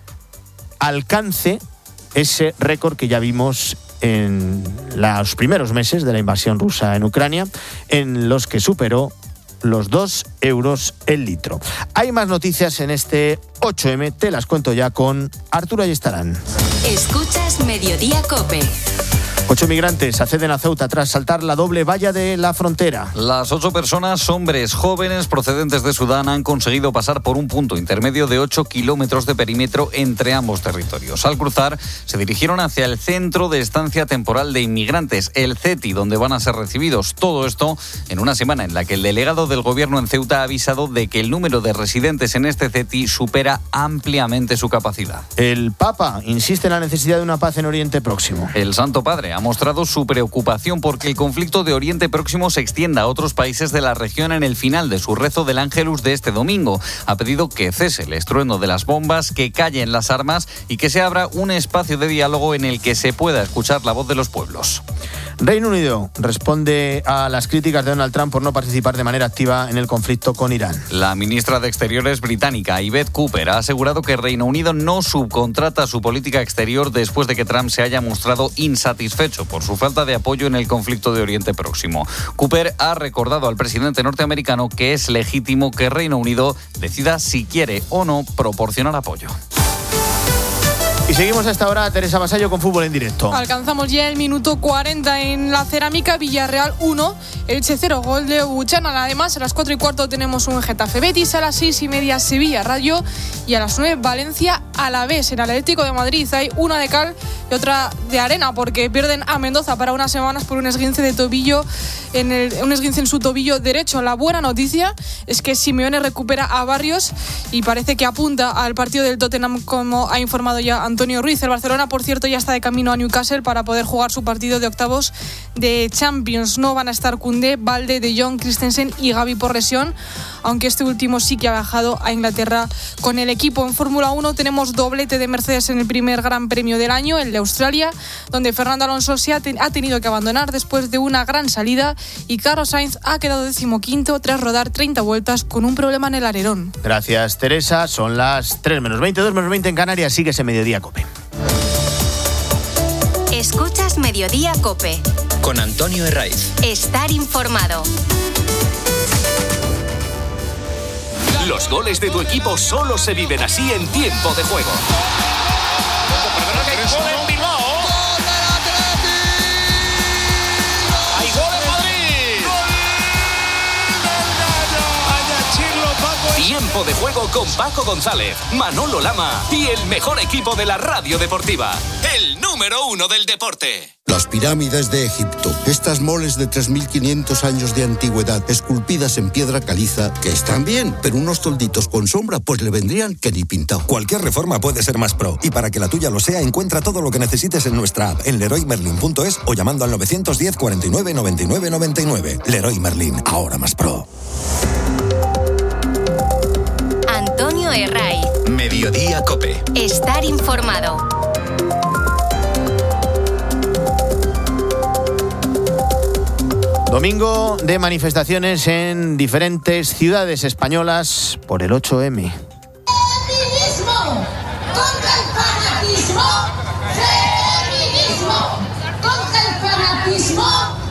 alcance ese récord que ya vimos en los primeros meses de la invasión rusa en Ucrania, en los que superó los 2 euros el litro. Hay más noticias en este 8M, te las cuento ya con Arturo Ayestarán. Escuchas Mediodía COPE. 8 migrantes acceden a Ceuta tras saltar la doble valla de la frontera. Las 8 personas, hombres jóvenes procedentes de Sudán, han conseguido pasar por un punto intermedio de 8 kilómetros de perímetro entre ambos territorios. Al cruzar, se dirigieron hacia el Centro de Estancia Temporal de Inmigrantes, el CETI, donde van a ser recibidos. Todo esto en una semana en la que el delegado del gobierno en Ceuta ha avisado de que el número de residentes en este CETI supera ampliamente su capacidad. El Papa insiste en la necesidad de una paz en Oriente Próximo. El Santo Padre ha mostrado su preocupación porque el conflicto de Oriente Próximo se extienda a otros países de la región en el final de su rezo del Ángelus de este domingo. Ha pedido que cese el estruendo de las bombas, que callen las armas y que se abra un espacio de diálogo en el que se pueda escuchar la voz de los pueblos. Reino Unido responde a las críticas de Donald Trump por no participar de manera activa en el conflicto con Irán. La ministra de Exteriores británica, Yvette Cooper, ha asegurado que Reino Unido no subcontrata su política exterior después de que Trump se haya mostrado insatisfecho por su falta de apoyo en el conflicto de Oriente Próximo. Cooper ha recordado al presidente norteamericano que es legítimo que Reino Unido decida si quiere o no proporcionar apoyo. Y seguimos a esta hora, Teresa Vasallo, con fútbol en directo. Alcanzamos ya el minuto 40 en la Cerámica. Villarreal 1, Elche 0, gol de Buchanan. Además, a las 4:15 tenemos un Getafe Betis, a las 6:30 Sevilla Rayo y a las 9 Valencia Alavés. En el Atlético de Madrid hay una de cal y otra de arena, porque pierden a Mendoza para unas semanas por un esguince de tobillo, un esguince en su tobillo derecho. La buena noticia es que Simeone recupera a Barrios y parece que apunta al partido del Tottenham, como ha informado ya Antonio Ruiz. El Barcelona, por cierto, ya está de camino a Newcastle para poder jugar su partido de octavos de Champions. No van a estar Koundé, Valde, De Jong, Christensen y Gavi por lesión, aunque este último sí que ha viajado a Inglaterra con el equipo. En Fórmula 1 tenemos doblete de Mercedes en el primer Gran Premio del año, el de Australia, donde Fernando Alonso ha tenido que abandonar después de una gran salida y Carlos Sainz ha quedado 15º tras rodar 30 vueltas con un problema en el alerón. Gracias, Teresa. Son las 3 menos 20, 2 menos 20 en Canarias. Sigue ese Mediodía COPE. Escuchas Mediodía COPE. Con Antonio Herraiz. Estar informado. Los goles de tu equipo solo se viven así en Tiempo de Juego. ¡Hay gol en Madrid! Tiempo de Juego con Paco González, Manolo Lama y el mejor equipo de la radio deportiva. El número 1 del deporte. Las pirámides de Egipto, estas moles de 3.500 años de antigüedad, esculpidas en piedra caliza, que están bien, pero unos tolditos con sombra, pues le vendrían que ni pintado. Cualquier reforma puede ser más pro, y para que la tuya lo sea, encuentra todo lo que necesites en nuestra app, en leroymerlin.es o llamando al 910 49 99 99. Leroy Merlin, ahora más pro. Antonio Herraiz. Mediodía COPE. Estar informado. Domingo de manifestaciones en diferentes ciudades españolas por el 8M. ¡Feminismo! ¡Contra el fanatismo! ¡Feminismo! ¡Contra el fanatismo!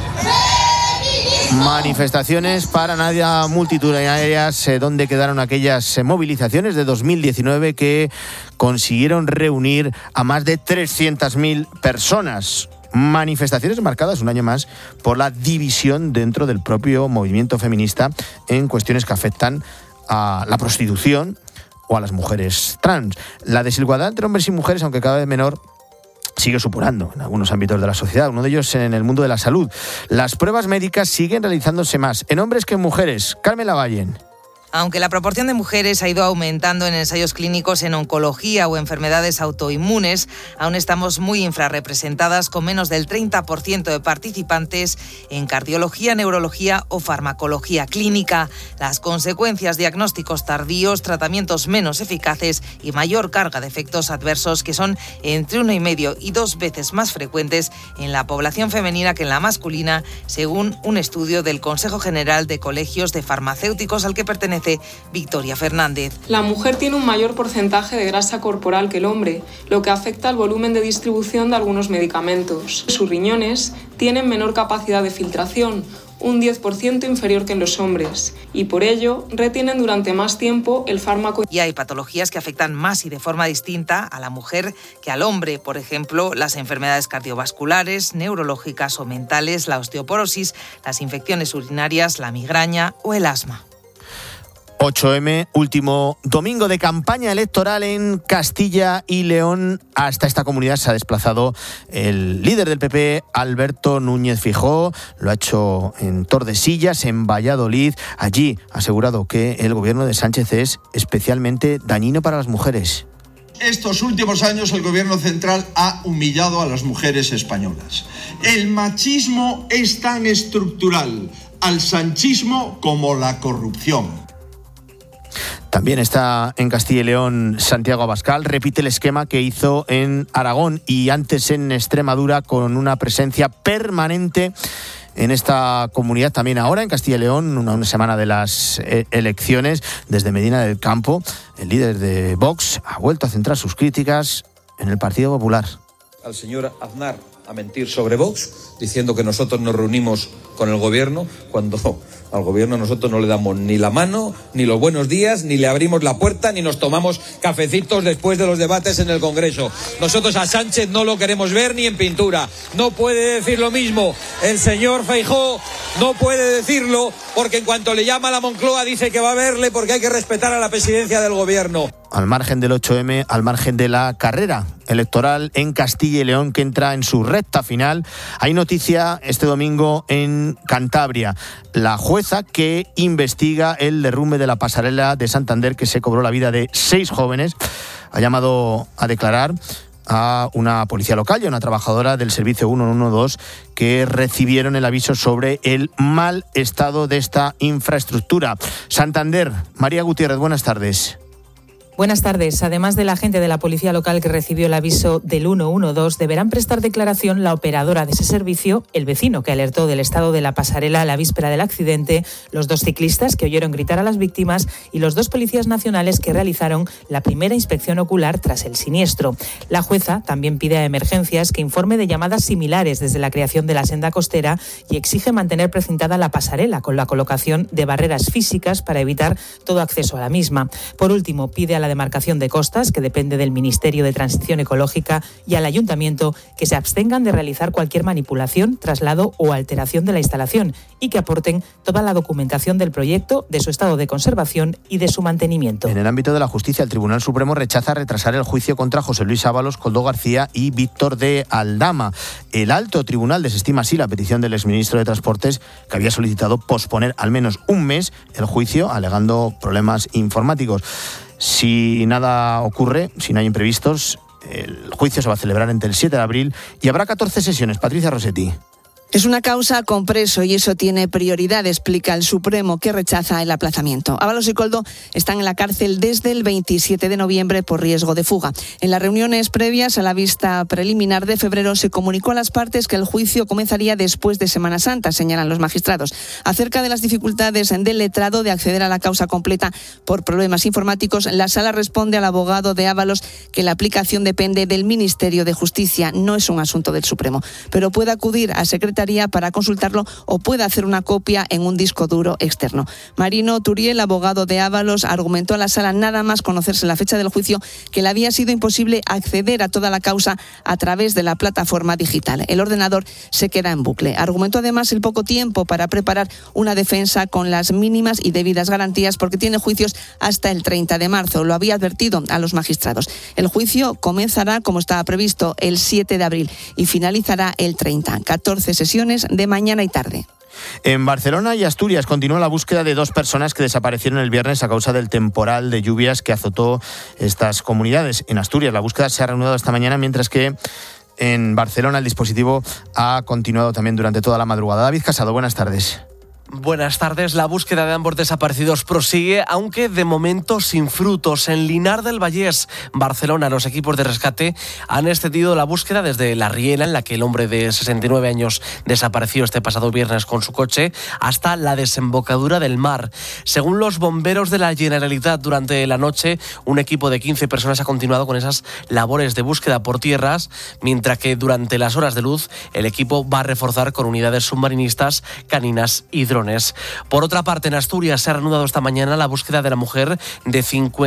¡Feminismo! Manifestaciones para nada multitudinarias, donde quedaron aquellas movilizaciones de 2019 que consiguieron reunir a más de 300.000 personas. Manifestaciones marcadas un año más por la división dentro del propio movimiento feminista en cuestiones que afectan a la prostitución o a las mujeres trans. La desigualdad entre hombres y mujeres, aunque cada vez menor, sigue supurando en algunos ámbitos de la sociedad, uno de ellos en el mundo de la salud. Las pruebas médicas siguen realizándose más en hombres que en mujeres. Carmen Lavallen. Aunque la proporción de mujeres ha ido aumentando en ensayos clínicos en oncología o enfermedades autoinmunes, aún estamos muy infrarrepresentadas, con menos del 30% de participantes en cardiología, neurología o farmacología clínica. Las consecuencias, diagnósticos tardíos, tratamientos menos eficaces y mayor carga de efectos adversos, que son entre 1,5 y 2 veces más frecuentes en la población femenina que en la masculina, según un estudio del Consejo General de Colegios de Farmacéuticos al que pertenece Victoria Fernández. La mujer tiene un mayor porcentaje de grasa corporal que el hombre, lo que afecta al volumen de distribución de algunos medicamentos. Sus riñones tienen menor capacidad de filtración, un 10% inferior que en los hombres, y por ello retienen durante más tiempo el fármaco. Y hay patologías que afectan más y de forma distinta a la mujer que al hombre, por ejemplo, las enfermedades cardiovasculares, neurológicas o mentales, la osteoporosis, las infecciones urinarias, la migraña o el asma. 8M, último domingo de campaña electoral en Castilla y León. Hasta esta comunidad se ha desplazado el líder del PP, Alberto Núñez Feijóo. Lo ha hecho en Tordesillas, en Valladolid. Allí ha asegurado que el gobierno de Sánchez es especialmente dañino para las mujeres. Estos últimos años el gobierno central ha humillado a las mujeres españolas. El machismo es tan estructural al sanchismo como la corrupción. También está en Castilla y León Santiago Abascal, repite el esquema que hizo en Aragón y antes en Extremadura, con una presencia permanente en esta comunidad. También ahora en Castilla y León, una semana de las elecciones, desde Medina del Campo, el líder de Vox ha vuelto a centrar sus críticas en el Partido Popular. Al señor Aznar a mentir sobre Vox, diciendo que nosotros nos reunimos con el gobierno, cuando al gobierno nosotros no le damos ni la mano, ni los buenos días, ni le abrimos la puerta, ni nos tomamos cafecitos después de los debates en el Congreso. Nosotros a Sánchez no lo queremos ver ni en pintura. No puede decir lo mismo el señor Feijóo, no puede decirlo, porque en cuanto le llama a la Moncloa dice que va a verle porque hay que respetar a la presidencia del gobierno. al margen del 8M, al margen de la carrera electoral en Castilla y León, que entra en su recta final. Hay noticia este domingo en Cantabria. La jueza que investiga el derrumbe de la pasarela de Santander, que se cobró la vida de 6 jóvenes, ha llamado a declarar a una policía local y a una trabajadora del servicio 112 que recibieron el aviso sobre el mal estado de esta infraestructura. Santander, María Gutiérrez, buenas tardes. Buenas tardes. Además del agente de la policía local que recibió el aviso del 112, deberán prestar declaración la operadora de ese servicio, el vecino que alertó del estado de la pasarela a la víspera del accidente, los 2 ciclistas que oyeron gritar a las víctimas y los 2 policías nacionales que realizaron la primera inspección ocular tras el siniestro. La jueza también pide a Emergencias que informe de llamadas similares desde la creación de la senda costera y exige mantener precintada la pasarela con la colocación de barreras físicas para evitar todo acceso a la misma. Por último, pide a la demarcación de costas, que depende del Ministerio de Transición Ecológica, y al Ayuntamiento que se abstengan de realizar cualquier manipulación, traslado o alteración de la instalación y que aporten toda la documentación del proyecto, de su estado de conservación y de su mantenimiento. En el ámbito de la justicia, el Tribunal Supremo rechaza retrasar el juicio contra José Luis Ábalos, Koldo García y Víctor de Aldama. El alto tribunal desestima así la petición del exministro de Transportes, que había solicitado posponer al menos un mes el juicio, alegando problemas informáticos. Si nada ocurre, si no hay imprevistos, el juicio se va a celebrar entre el 7 de abril y habrá 14 sesiones. Patricia Rossetti. Es una causa con preso y eso tiene prioridad, explica el Supremo, que rechaza el aplazamiento. Ábalos y Koldo están en la cárcel desde el 27 de noviembre por riesgo de fuga. En las reuniones previas a la vista preliminar de febrero se comunicó a las partes que el juicio comenzaría después de Semana Santa, señalan los magistrados. Acerca de las dificultades del letrado de acceder a la causa completa por problemas informáticos, la sala responde al abogado de Ábalos que la aplicación depende del Ministerio de Justicia, no es un asunto del Supremo, pero puede acudir a secretaría para consultarlo o puede hacer una copia en un disco duro externo. Marino Turiel, abogado de Ábalos, argumentó a la sala nada más conocerse la fecha del juicio que le había sido imposible acceder a toda la causa a través de la plataforma digital. El ordenador se queda en bucle. Argumentó además el poco tiempo para preparar una defensa con las mínimas y debidas garantías porque tiene juicios hasta el 30 de marzo. Lo había advertido a los magistrados. El juicio comenzará, como estaba previsto, el 7 de abril y finalizará el 30. 14 sesiones de mañana y tarde. En Barcelona y Asturias continúa la búsqueda de 2 personas que desaparecieron el viernes a causa del temporal de lluvias que azotó estas comunidades. En Asturias la búsqueda se ha reanudado esta mañana, mientras que en Barcelona el dispositivo ha continuado también durante toda la madrugada. David Casado, buenas tardes. Buenas tardes. La búsqueda de ambos desaparecidos prosigue, aunque de momento sin frutos. En Linar del Vallès, Barcelona, los equipos de rescate han extendido la búsqueda desde la riera en la que el hombre de 69 años desapareció este pasado viernes con su coche hasta la desembocadura del mar. Según los bomberos de la Generalitat, durante la noche un equipo de 15 personas ha continuado con esas labores de búsqueda por tierras, mientras que durante las horas de luz el equipo va a reforzar con unidades submarinistas, caninas y drones. Por otra parte, en Asturias se ha reanudado esta mañana la búsqueda de la mujer de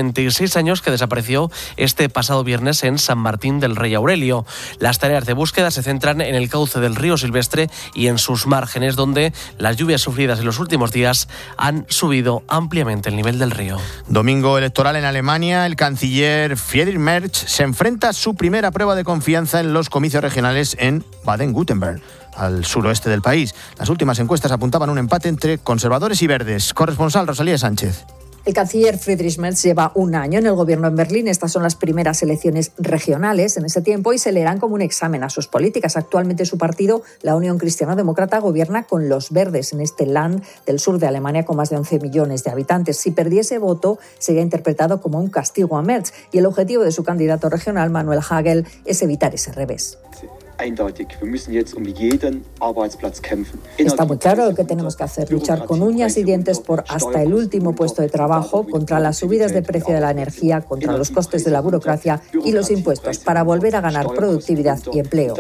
56 años que desapareció este pasado viernes en San Martín del Rey Aurelio. Las tareas de búsqueda se centran en el cauce del río Silvestre y en sus márgenes, donde las lluvias sufridas en los últimos días han subido ampliamente el nivel del río. Domingo electoral en Alemania. El canciller Friedrich Merz se enfrenta a su primera prueba de confianza en los comicios regionales en Baden-Württemberg, al suroeste del país. Las últimas encuestas apuntaban un empate entre conservadores y verdes. Corresponsal Rosalía Sánchez. El canciller Friedrich Merz lleva un año en el gobierno en Berlín. Estas son las primeras elecciones regionales en ese tiempo y se leerán como un examen a sus políticas. Actualmente su partido, la Unión Cristiano-Demócrata, gobierna con los verdes en este Land del sur de Alemania con más de 11 millones de habitantes. Si perdiese voto, sería interpretado como un castigo a Merz y el objetivo de su candidato regional, Manuel Hagel, es evitar ese revés. Está muy claro lo que tenemos que hacer, luchar con uñas y dientes por hasta el último puesto de trabajo, contra las subidas de precio de la energía, contra los costes de la burocracia y los impuestos, para volver a ganar productividad y empleo.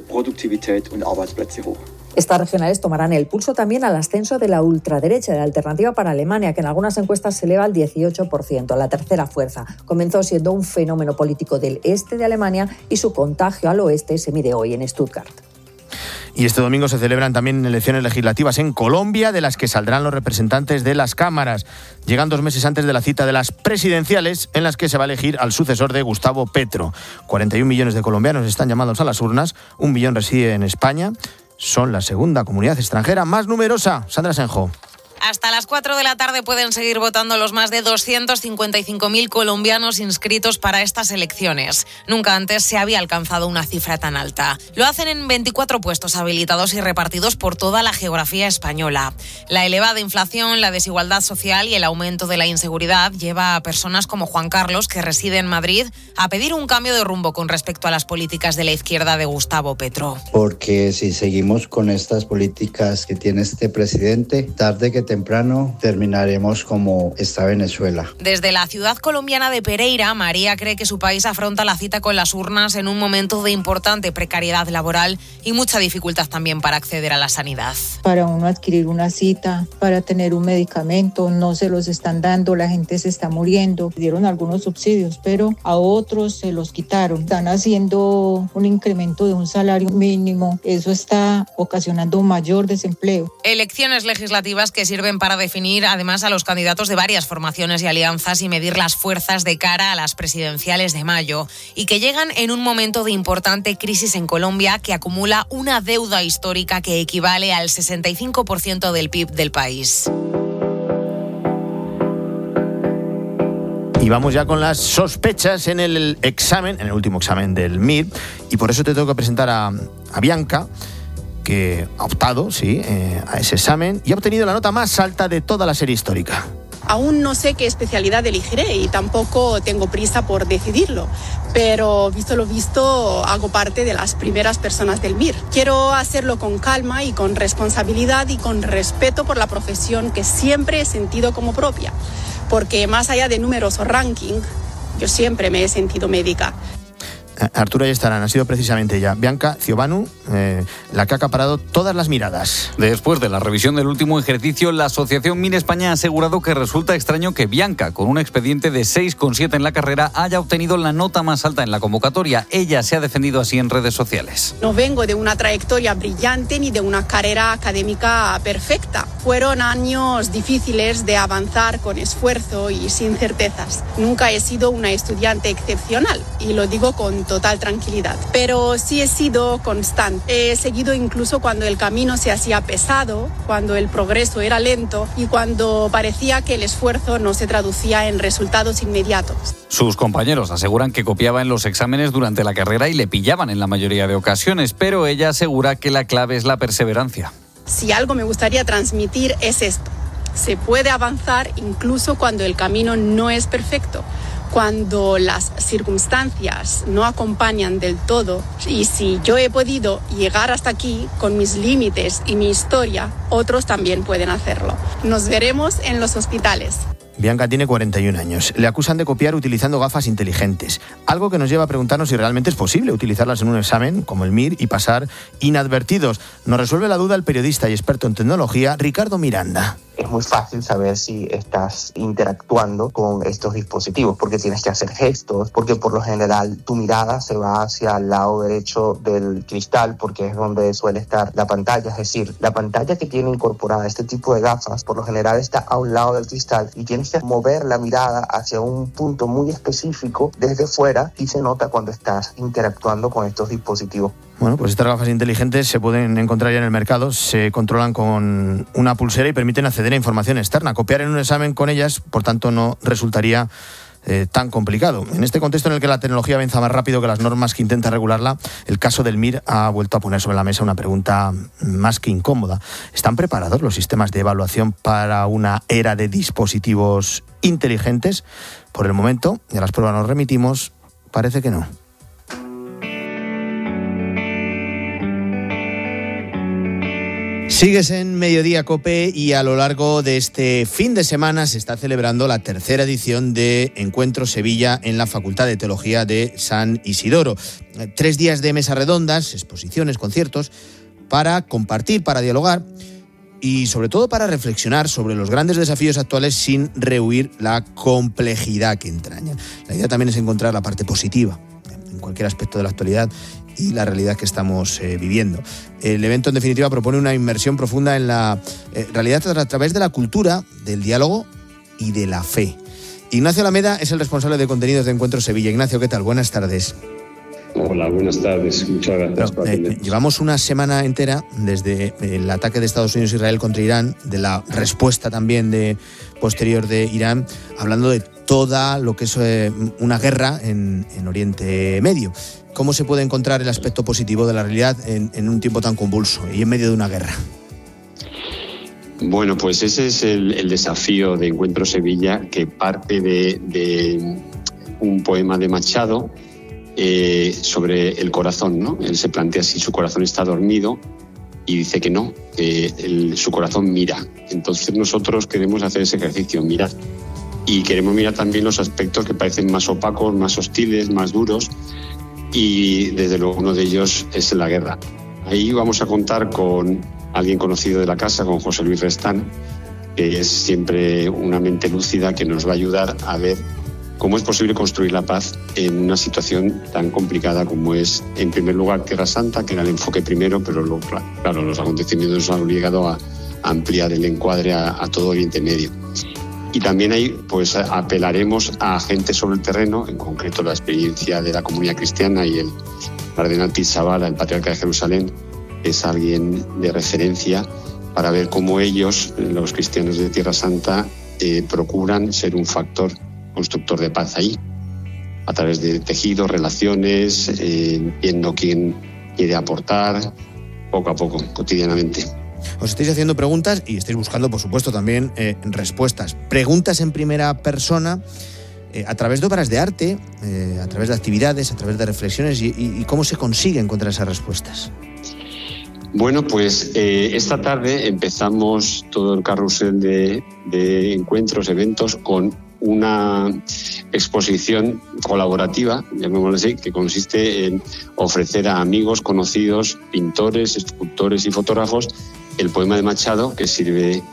Estas regionales tomarán el pulso también al ascenso de la ultraderecha, de la Alternativa para Alemania, que en algunas encuestas se eleva al 18%, la tercera fuerza. Comenzó siendo un fenómeno político del este de Alemania y su contagio al oeste se mide hoy en Stuttgart. Y este domingo se celebran también elecciones legislativas en Colombia, de las que saldrán los representantes de las cámaras. Llegan 2 meses antes de la cita de las presidenciales, en las que se va a elegir al sucesor de Gustavo Petro. 41 millones de colombianos están llamados a las urnas, 1 millón reside en España. Son la segunda comunidad extranjera más numerosa. Sandra Senjo. Hasta las 4 de la tarde pueden seguir votando los más de 255.000 colombianos inscritos para estas elecciones. Nunca antes se había alcanzado una cifra tan alta. Lo hacen en 24 puestos habilitados y repartidos por toda la geografía española. La elevada inflación, la desigualdad social y el aumento de la inseguridad lleva a personas como Juan Carlos, que reside en Madrid, a pedir un cambio de rumbo con respecto a las políticas de la izquierda de Gustavo Petro. Porque si seguimos con estas políticas que tiene este presidente, tarde que temprano terminaremos como está Venezuela. Desde la ciudad colombiana de Pereira, María cree que su país afronta la cita con las urnas en un momento de importante precariedad laboral y mucha dificultad también para acceder a la sanidad. Para uno adquirir una cita, para tener un medicamento, no se los están dando, la gente se está muriendo. Dieron algunos subsidios, pero a otros se los quitaron. Están haciendo un incremento de un salario mínimo. Eso está ocasionando mayor desempleo. Elecciones legislativas que sirven para definir además a los candidatos de varias formaciones y alianzas y medir las fuerzas de cara a las presidenciales de mayo, y que llegan en un momento de importante crisis en Colombia, que acumula una deuda histórica que equivale al 65% del PIB del país. Y vamos ya con las sospechas en el examen, en el último examen del MIR, y por eso te tengo que presentar a Bianca, que ha optado, a ese examen y ha obtenido la nota más alta de toda la serie histórica. Aún no sé qué especialidad elegiré y tampoco tengo prisa por decidirlo, pero visto lo visto, hago parte de las primeras personas del MIR. Quiero hacerlo con calma y con responsabilidad y con respeto por la profesión que siempre he sentido como propia, porque más allá de números o ranking, yo siempre me he sentido médica. Arturo Ayestarán, ha sido precisamente ella, Bianca Ciobanu, la que ha acaparado todas las miradas. Después de la revisión del último ejercicio, la Asociación MIR España ha asegurado que resulta extraño que Bianca, con un expediente de 6,7 en la carrera, haya obtenido la nota más alta en la convocatoria. Ella se ha defendido así en redes sociales. No vengo de una trayectoria brillante ni de una carrera académica perfecta. Fueron años difíciles de avanzar con esfuerzo y sin certezas. Nunca he sido una estudiante excepcional y lo digo con total tranquilidad. Pero sí he sido constante. He seguido incluso cuando el camino se hacía pesado, cuando el progreso era lento y cuando parecía que el esfuerzo no se traducía en resultados inmediatos. Sus compañeros aseguran que copiaba en los exámenes durante la carrera y le pillaban en la mayoría de ocasiones, pero ella asegura que la clave es la perseverancia. Si algo me gustaría transmitir es esto. Se puede avanzar incluso cuando el camino no es perfecto, cuando las circunstancias no acompañan del todo. Y si yo he podido llegar hasta aquí con mis límites y mi historia, otros también pueden hacerlo. Nos veremos en los hospitales. Bianca tiene 41 años. Le acusan de copiar utilizando gafas inteligentes, algo que nos lleva a preguntarnos si realmente es posible utilizarlas en un examen como el MIR y pasar inadvertidos. Nos resuelve la duda el periodista y experto en tecnología Ricardo Miranda. Es muy fácil saber si estás interactuando con estos dispositivos, porque tienes que hacer gestos, porque por lo general tu mirada se va hacia el lado derecho del cristal, porque es donde suele estar la pantalla. Es decir, la pantalla que tiene incorporada este tipo de gafas, por lo general está a un lado del cristal y tienes que mover la mirada hacia un punto muy específico desde fuera, y se nota cuando estás interactuando con estos dispositivos. Bueno, pues estas gafas inteligentes se pueden encontrar ya en el mercado, se controlan con una pulsera y permiten acceder a información externa. Copiar en un examen con ellas, por tanto, no resultaría tan complicado. En este contexto en el que la tecnología avanza más rápido que las normas que intenta regularla, el caso del MIR ha vuelto a poner sobre la mesa una pregunta más que incómoda. ¿Están preparados los sistemas de evaluación para una era de dispositivos inteligentes? Por el momento, y a las pruebas nos remitimos, parece que no. Sigues en Mediodía COPE y a lo largo de este fin de semana se está celebrando la tercera edición de Encuentro Sevilla en la Facultad de Teología de San Isidoro. 3 días de mesas redondas, exposiciones, conciertos, para compartir, para dialogar y sobre todo para reflexionar sobre los grandes desafíos actuales sin rehuir la complejidad que entrañan. La idea también es encontrar la parte positiva en cualquier aspecto de la actualidad y la realidad que estamos viviendo. El evento, en definitiva, propone una inmersión profunda en la realidad a través de la cultura, del diálogo y de la fe. Ignacio Alameda es el responsable de contenidos de Encuentro Sevilla. Ignacio, ¿qué tal? Buenas tardes. Hola, buenas tardes. Muchas gracias por atendernos. Llevamos una semana entera desde el ataque de Estados Unidos e Israel contra Irán, de la respuesta también posterior de Irán, hablando de toda lo que es una guerra en Oriente Medio. ¿Cómo se puede encontrar el aspecto positivo de la realidad en un tiempo tan convulso y en medio de una guerra? Bueno, pues ese es el desafío de Encuentro Sevilla, que parte de un poema de Machado sobre el corazón, ¿no? Él se plantea si su corazón está dormido y dice que no, que su corazón mira. Entonces nosotros queremos hacer ese ejercicio, mirar. Y queremos mirar también los aspectos que parecen más opacos, más hostiles, más duros, y desde luego uno de ellos es la guerra. Ahí vamos a contar con alguien conocido de la casa, con José Luis Restán, que es siempre una mente lúcida que nos va a ayudar a ver cómo es posible construir la paz en una situación tan complicada como es, en primer lugar, Tierra Santa, que era el enfoque primero, pero luego, claro, los acontecimientos nos han obligado a ampliar el encuadre a todo Oriente Medio. Y también ahí pues apelaremos a gente sobre el terreno, en concreto la experiencia de la comunidad cristiana, y el cardenal Pizzaballa, el patriarca de Jerusalén, es alguien de referencia para ver cómo ellos, los cristianos de Tierra Santa, procuran ser un factor constructor de paz ahí, a través de tejidos, relaciones, viendo quién quiere aportar, poco a poco, cotidianamente. Os estáis haciendo preguntas y estáis buscando, por supuesto, también respuestas. Preguntas en primera persona, a través de obras de arte, a través de actividades, a través de reflexiones, y cómo se consigue encontrar esas respuestas. Bueno, pues esta tarde empezamos todo el carrusel de encuentros, eventos, con una exposición colaborativa, llamémoslo así, que consiste en ofrecer a amigos, conocidos, pintores, escultores y fotógrafos el poema de Machado, que sirve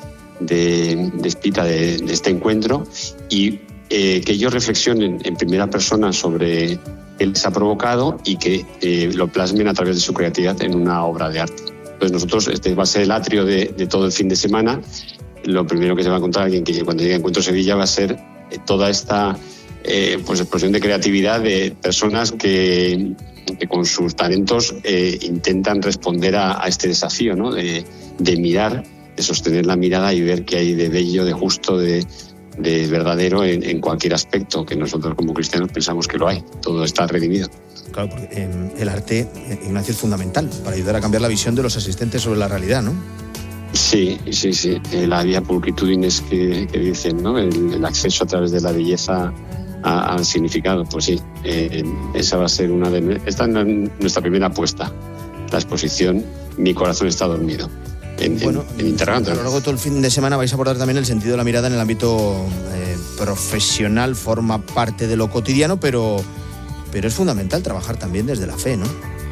de espita de este encuentro, y que ellos reflexionen en primera persona sobre qué les ha provocado y que lo plasmen a través de su creatividad en una obra de arte. Entonces nosotros, este va a ser el atrio de todo el fin de semana. Lo primero que se va a encontrar alguien que cuando llegue a Encuentro Sevilla va a ser toda esta pues explosión de creatividad de personas que con sus talentos intentan responder a este desafío, ¿no? De mirar, de sostener la mirada y ver qué hay de bello, de justo, de verdadero en cualquier aspecto, que nosotros como cristianos pensamos que lo hay. Todo está redimido. Claro, porque el arte, Ignacio, es fundamental para ayudar a cambiar la visión de los asistentes sobre la realidad, ¿no? Sí. La vía pulcritudines que dicen, ¿no? El acceso a través de la belleza al significado. Pues sí, esa va a ser esta es nuestra primera apuesta, la exposición Mi corazón está dormido. En interrogante. A lo largo de todo el fin de semana vais a abordar también el sentido de la mirada en el ámbito profesional, forma parte de lo cotidiano, pero es fundamental trabajar también desde la fe, ¿no?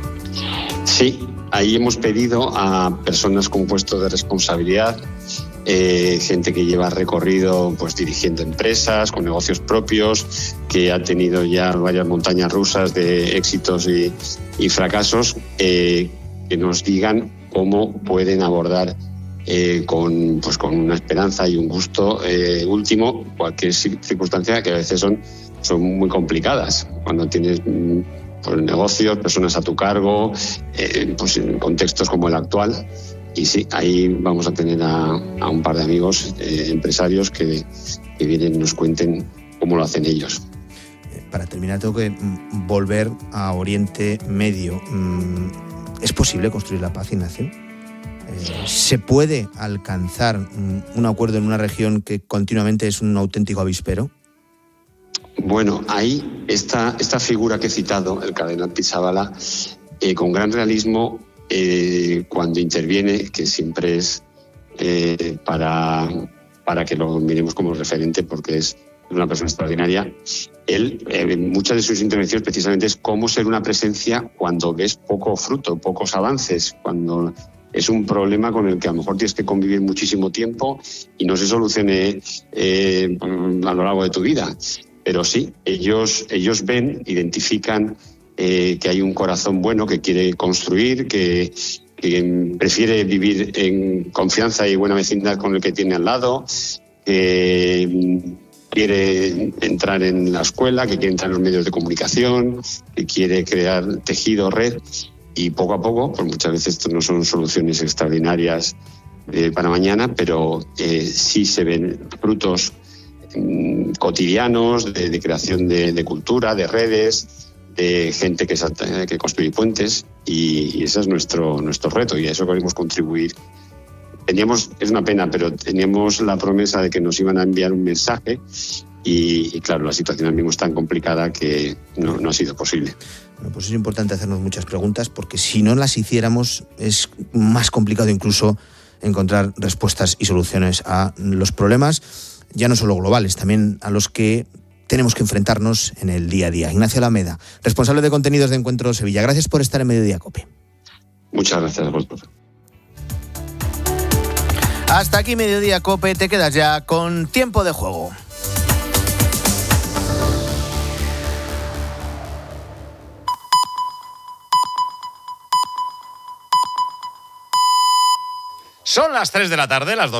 Sí, ahí hemos pedido a personas con puestos de responsabilidad, gente que lleva recorrido pues dirigiendo empresas, con negocios propios, que ha tenido ya varias montañas rusas de éxitos y fracasos, que nos digan cómo pueden abordar con una esperanza y un gusto último cualquier circunstancia que a veces son muy complicadas. Cuando tienes negocios, personas a tu cargo, pues en contextos como el actual. Y sí, ahí vamos a tener a un par de amigos empresarios que vienen y nos cuenten cómo lo hacen ellos. Para terminar, tengo que volver a Oriente Medio. ¿Es posible construir la paz, Ignacio? ¿Se puede alcanzar un acuerdo en una región que continuamente es un auténtico avispero? Bueno, ahí esta figura que he citado, el cardenal Pizzaballa, con gran realismo, cuando interviene, que siempre es para que lo miremos como referente, porque es una persona extraordinaria. Él, muchas de sus intervenciones precisamente es cómo ser una presencia cuando ves poco fruto, pocos avances, cuando es un problema con el que a lo mejor tienes que convivir muchísimo tiempo y no se solucione a lo largo de tu vida. Pero sí, ellos ven, identifican que hay un corazón bueno que quiere construir, que prefiere vivir en confianza y buena vecindad con el que tiene al lado, que quiere entrar en la escuela, que quiere entrar en los medios de comunicación, que quiere crear tejido, red, y poco a poco, pues muchas veces esto no son soluciones extraordinarias para mañana, pero sí se ven frutos cotidianos de creación de cultura, de redes, de gente que construye puentes, y ese es nuestro reto, y a eso queremos contribuir. Es una pena, pero teníamos la promesa de que nos iban a enviar un mensaje y claro, la situación ahora mismo es tan complicada que no ha sido posible. Bueno, pues es importante hacernos muchas preguntas, porque si no las hiciéramos es más complicado incluso encontrar respuestas y soluciones a los problemas, ya no solo globales, también a los que tenemos que enfrentarnos en el día a día. Ignacio Alameda, responsable de contenidos de Encuentro Sevilla. Gracias por estar en Mediodía COPE. Muchas gracias a vosotros. Hasta aquí Mediodía COPE, te quedas ya con Tiempo de Juego. Son las 3 de la tarde, las 2.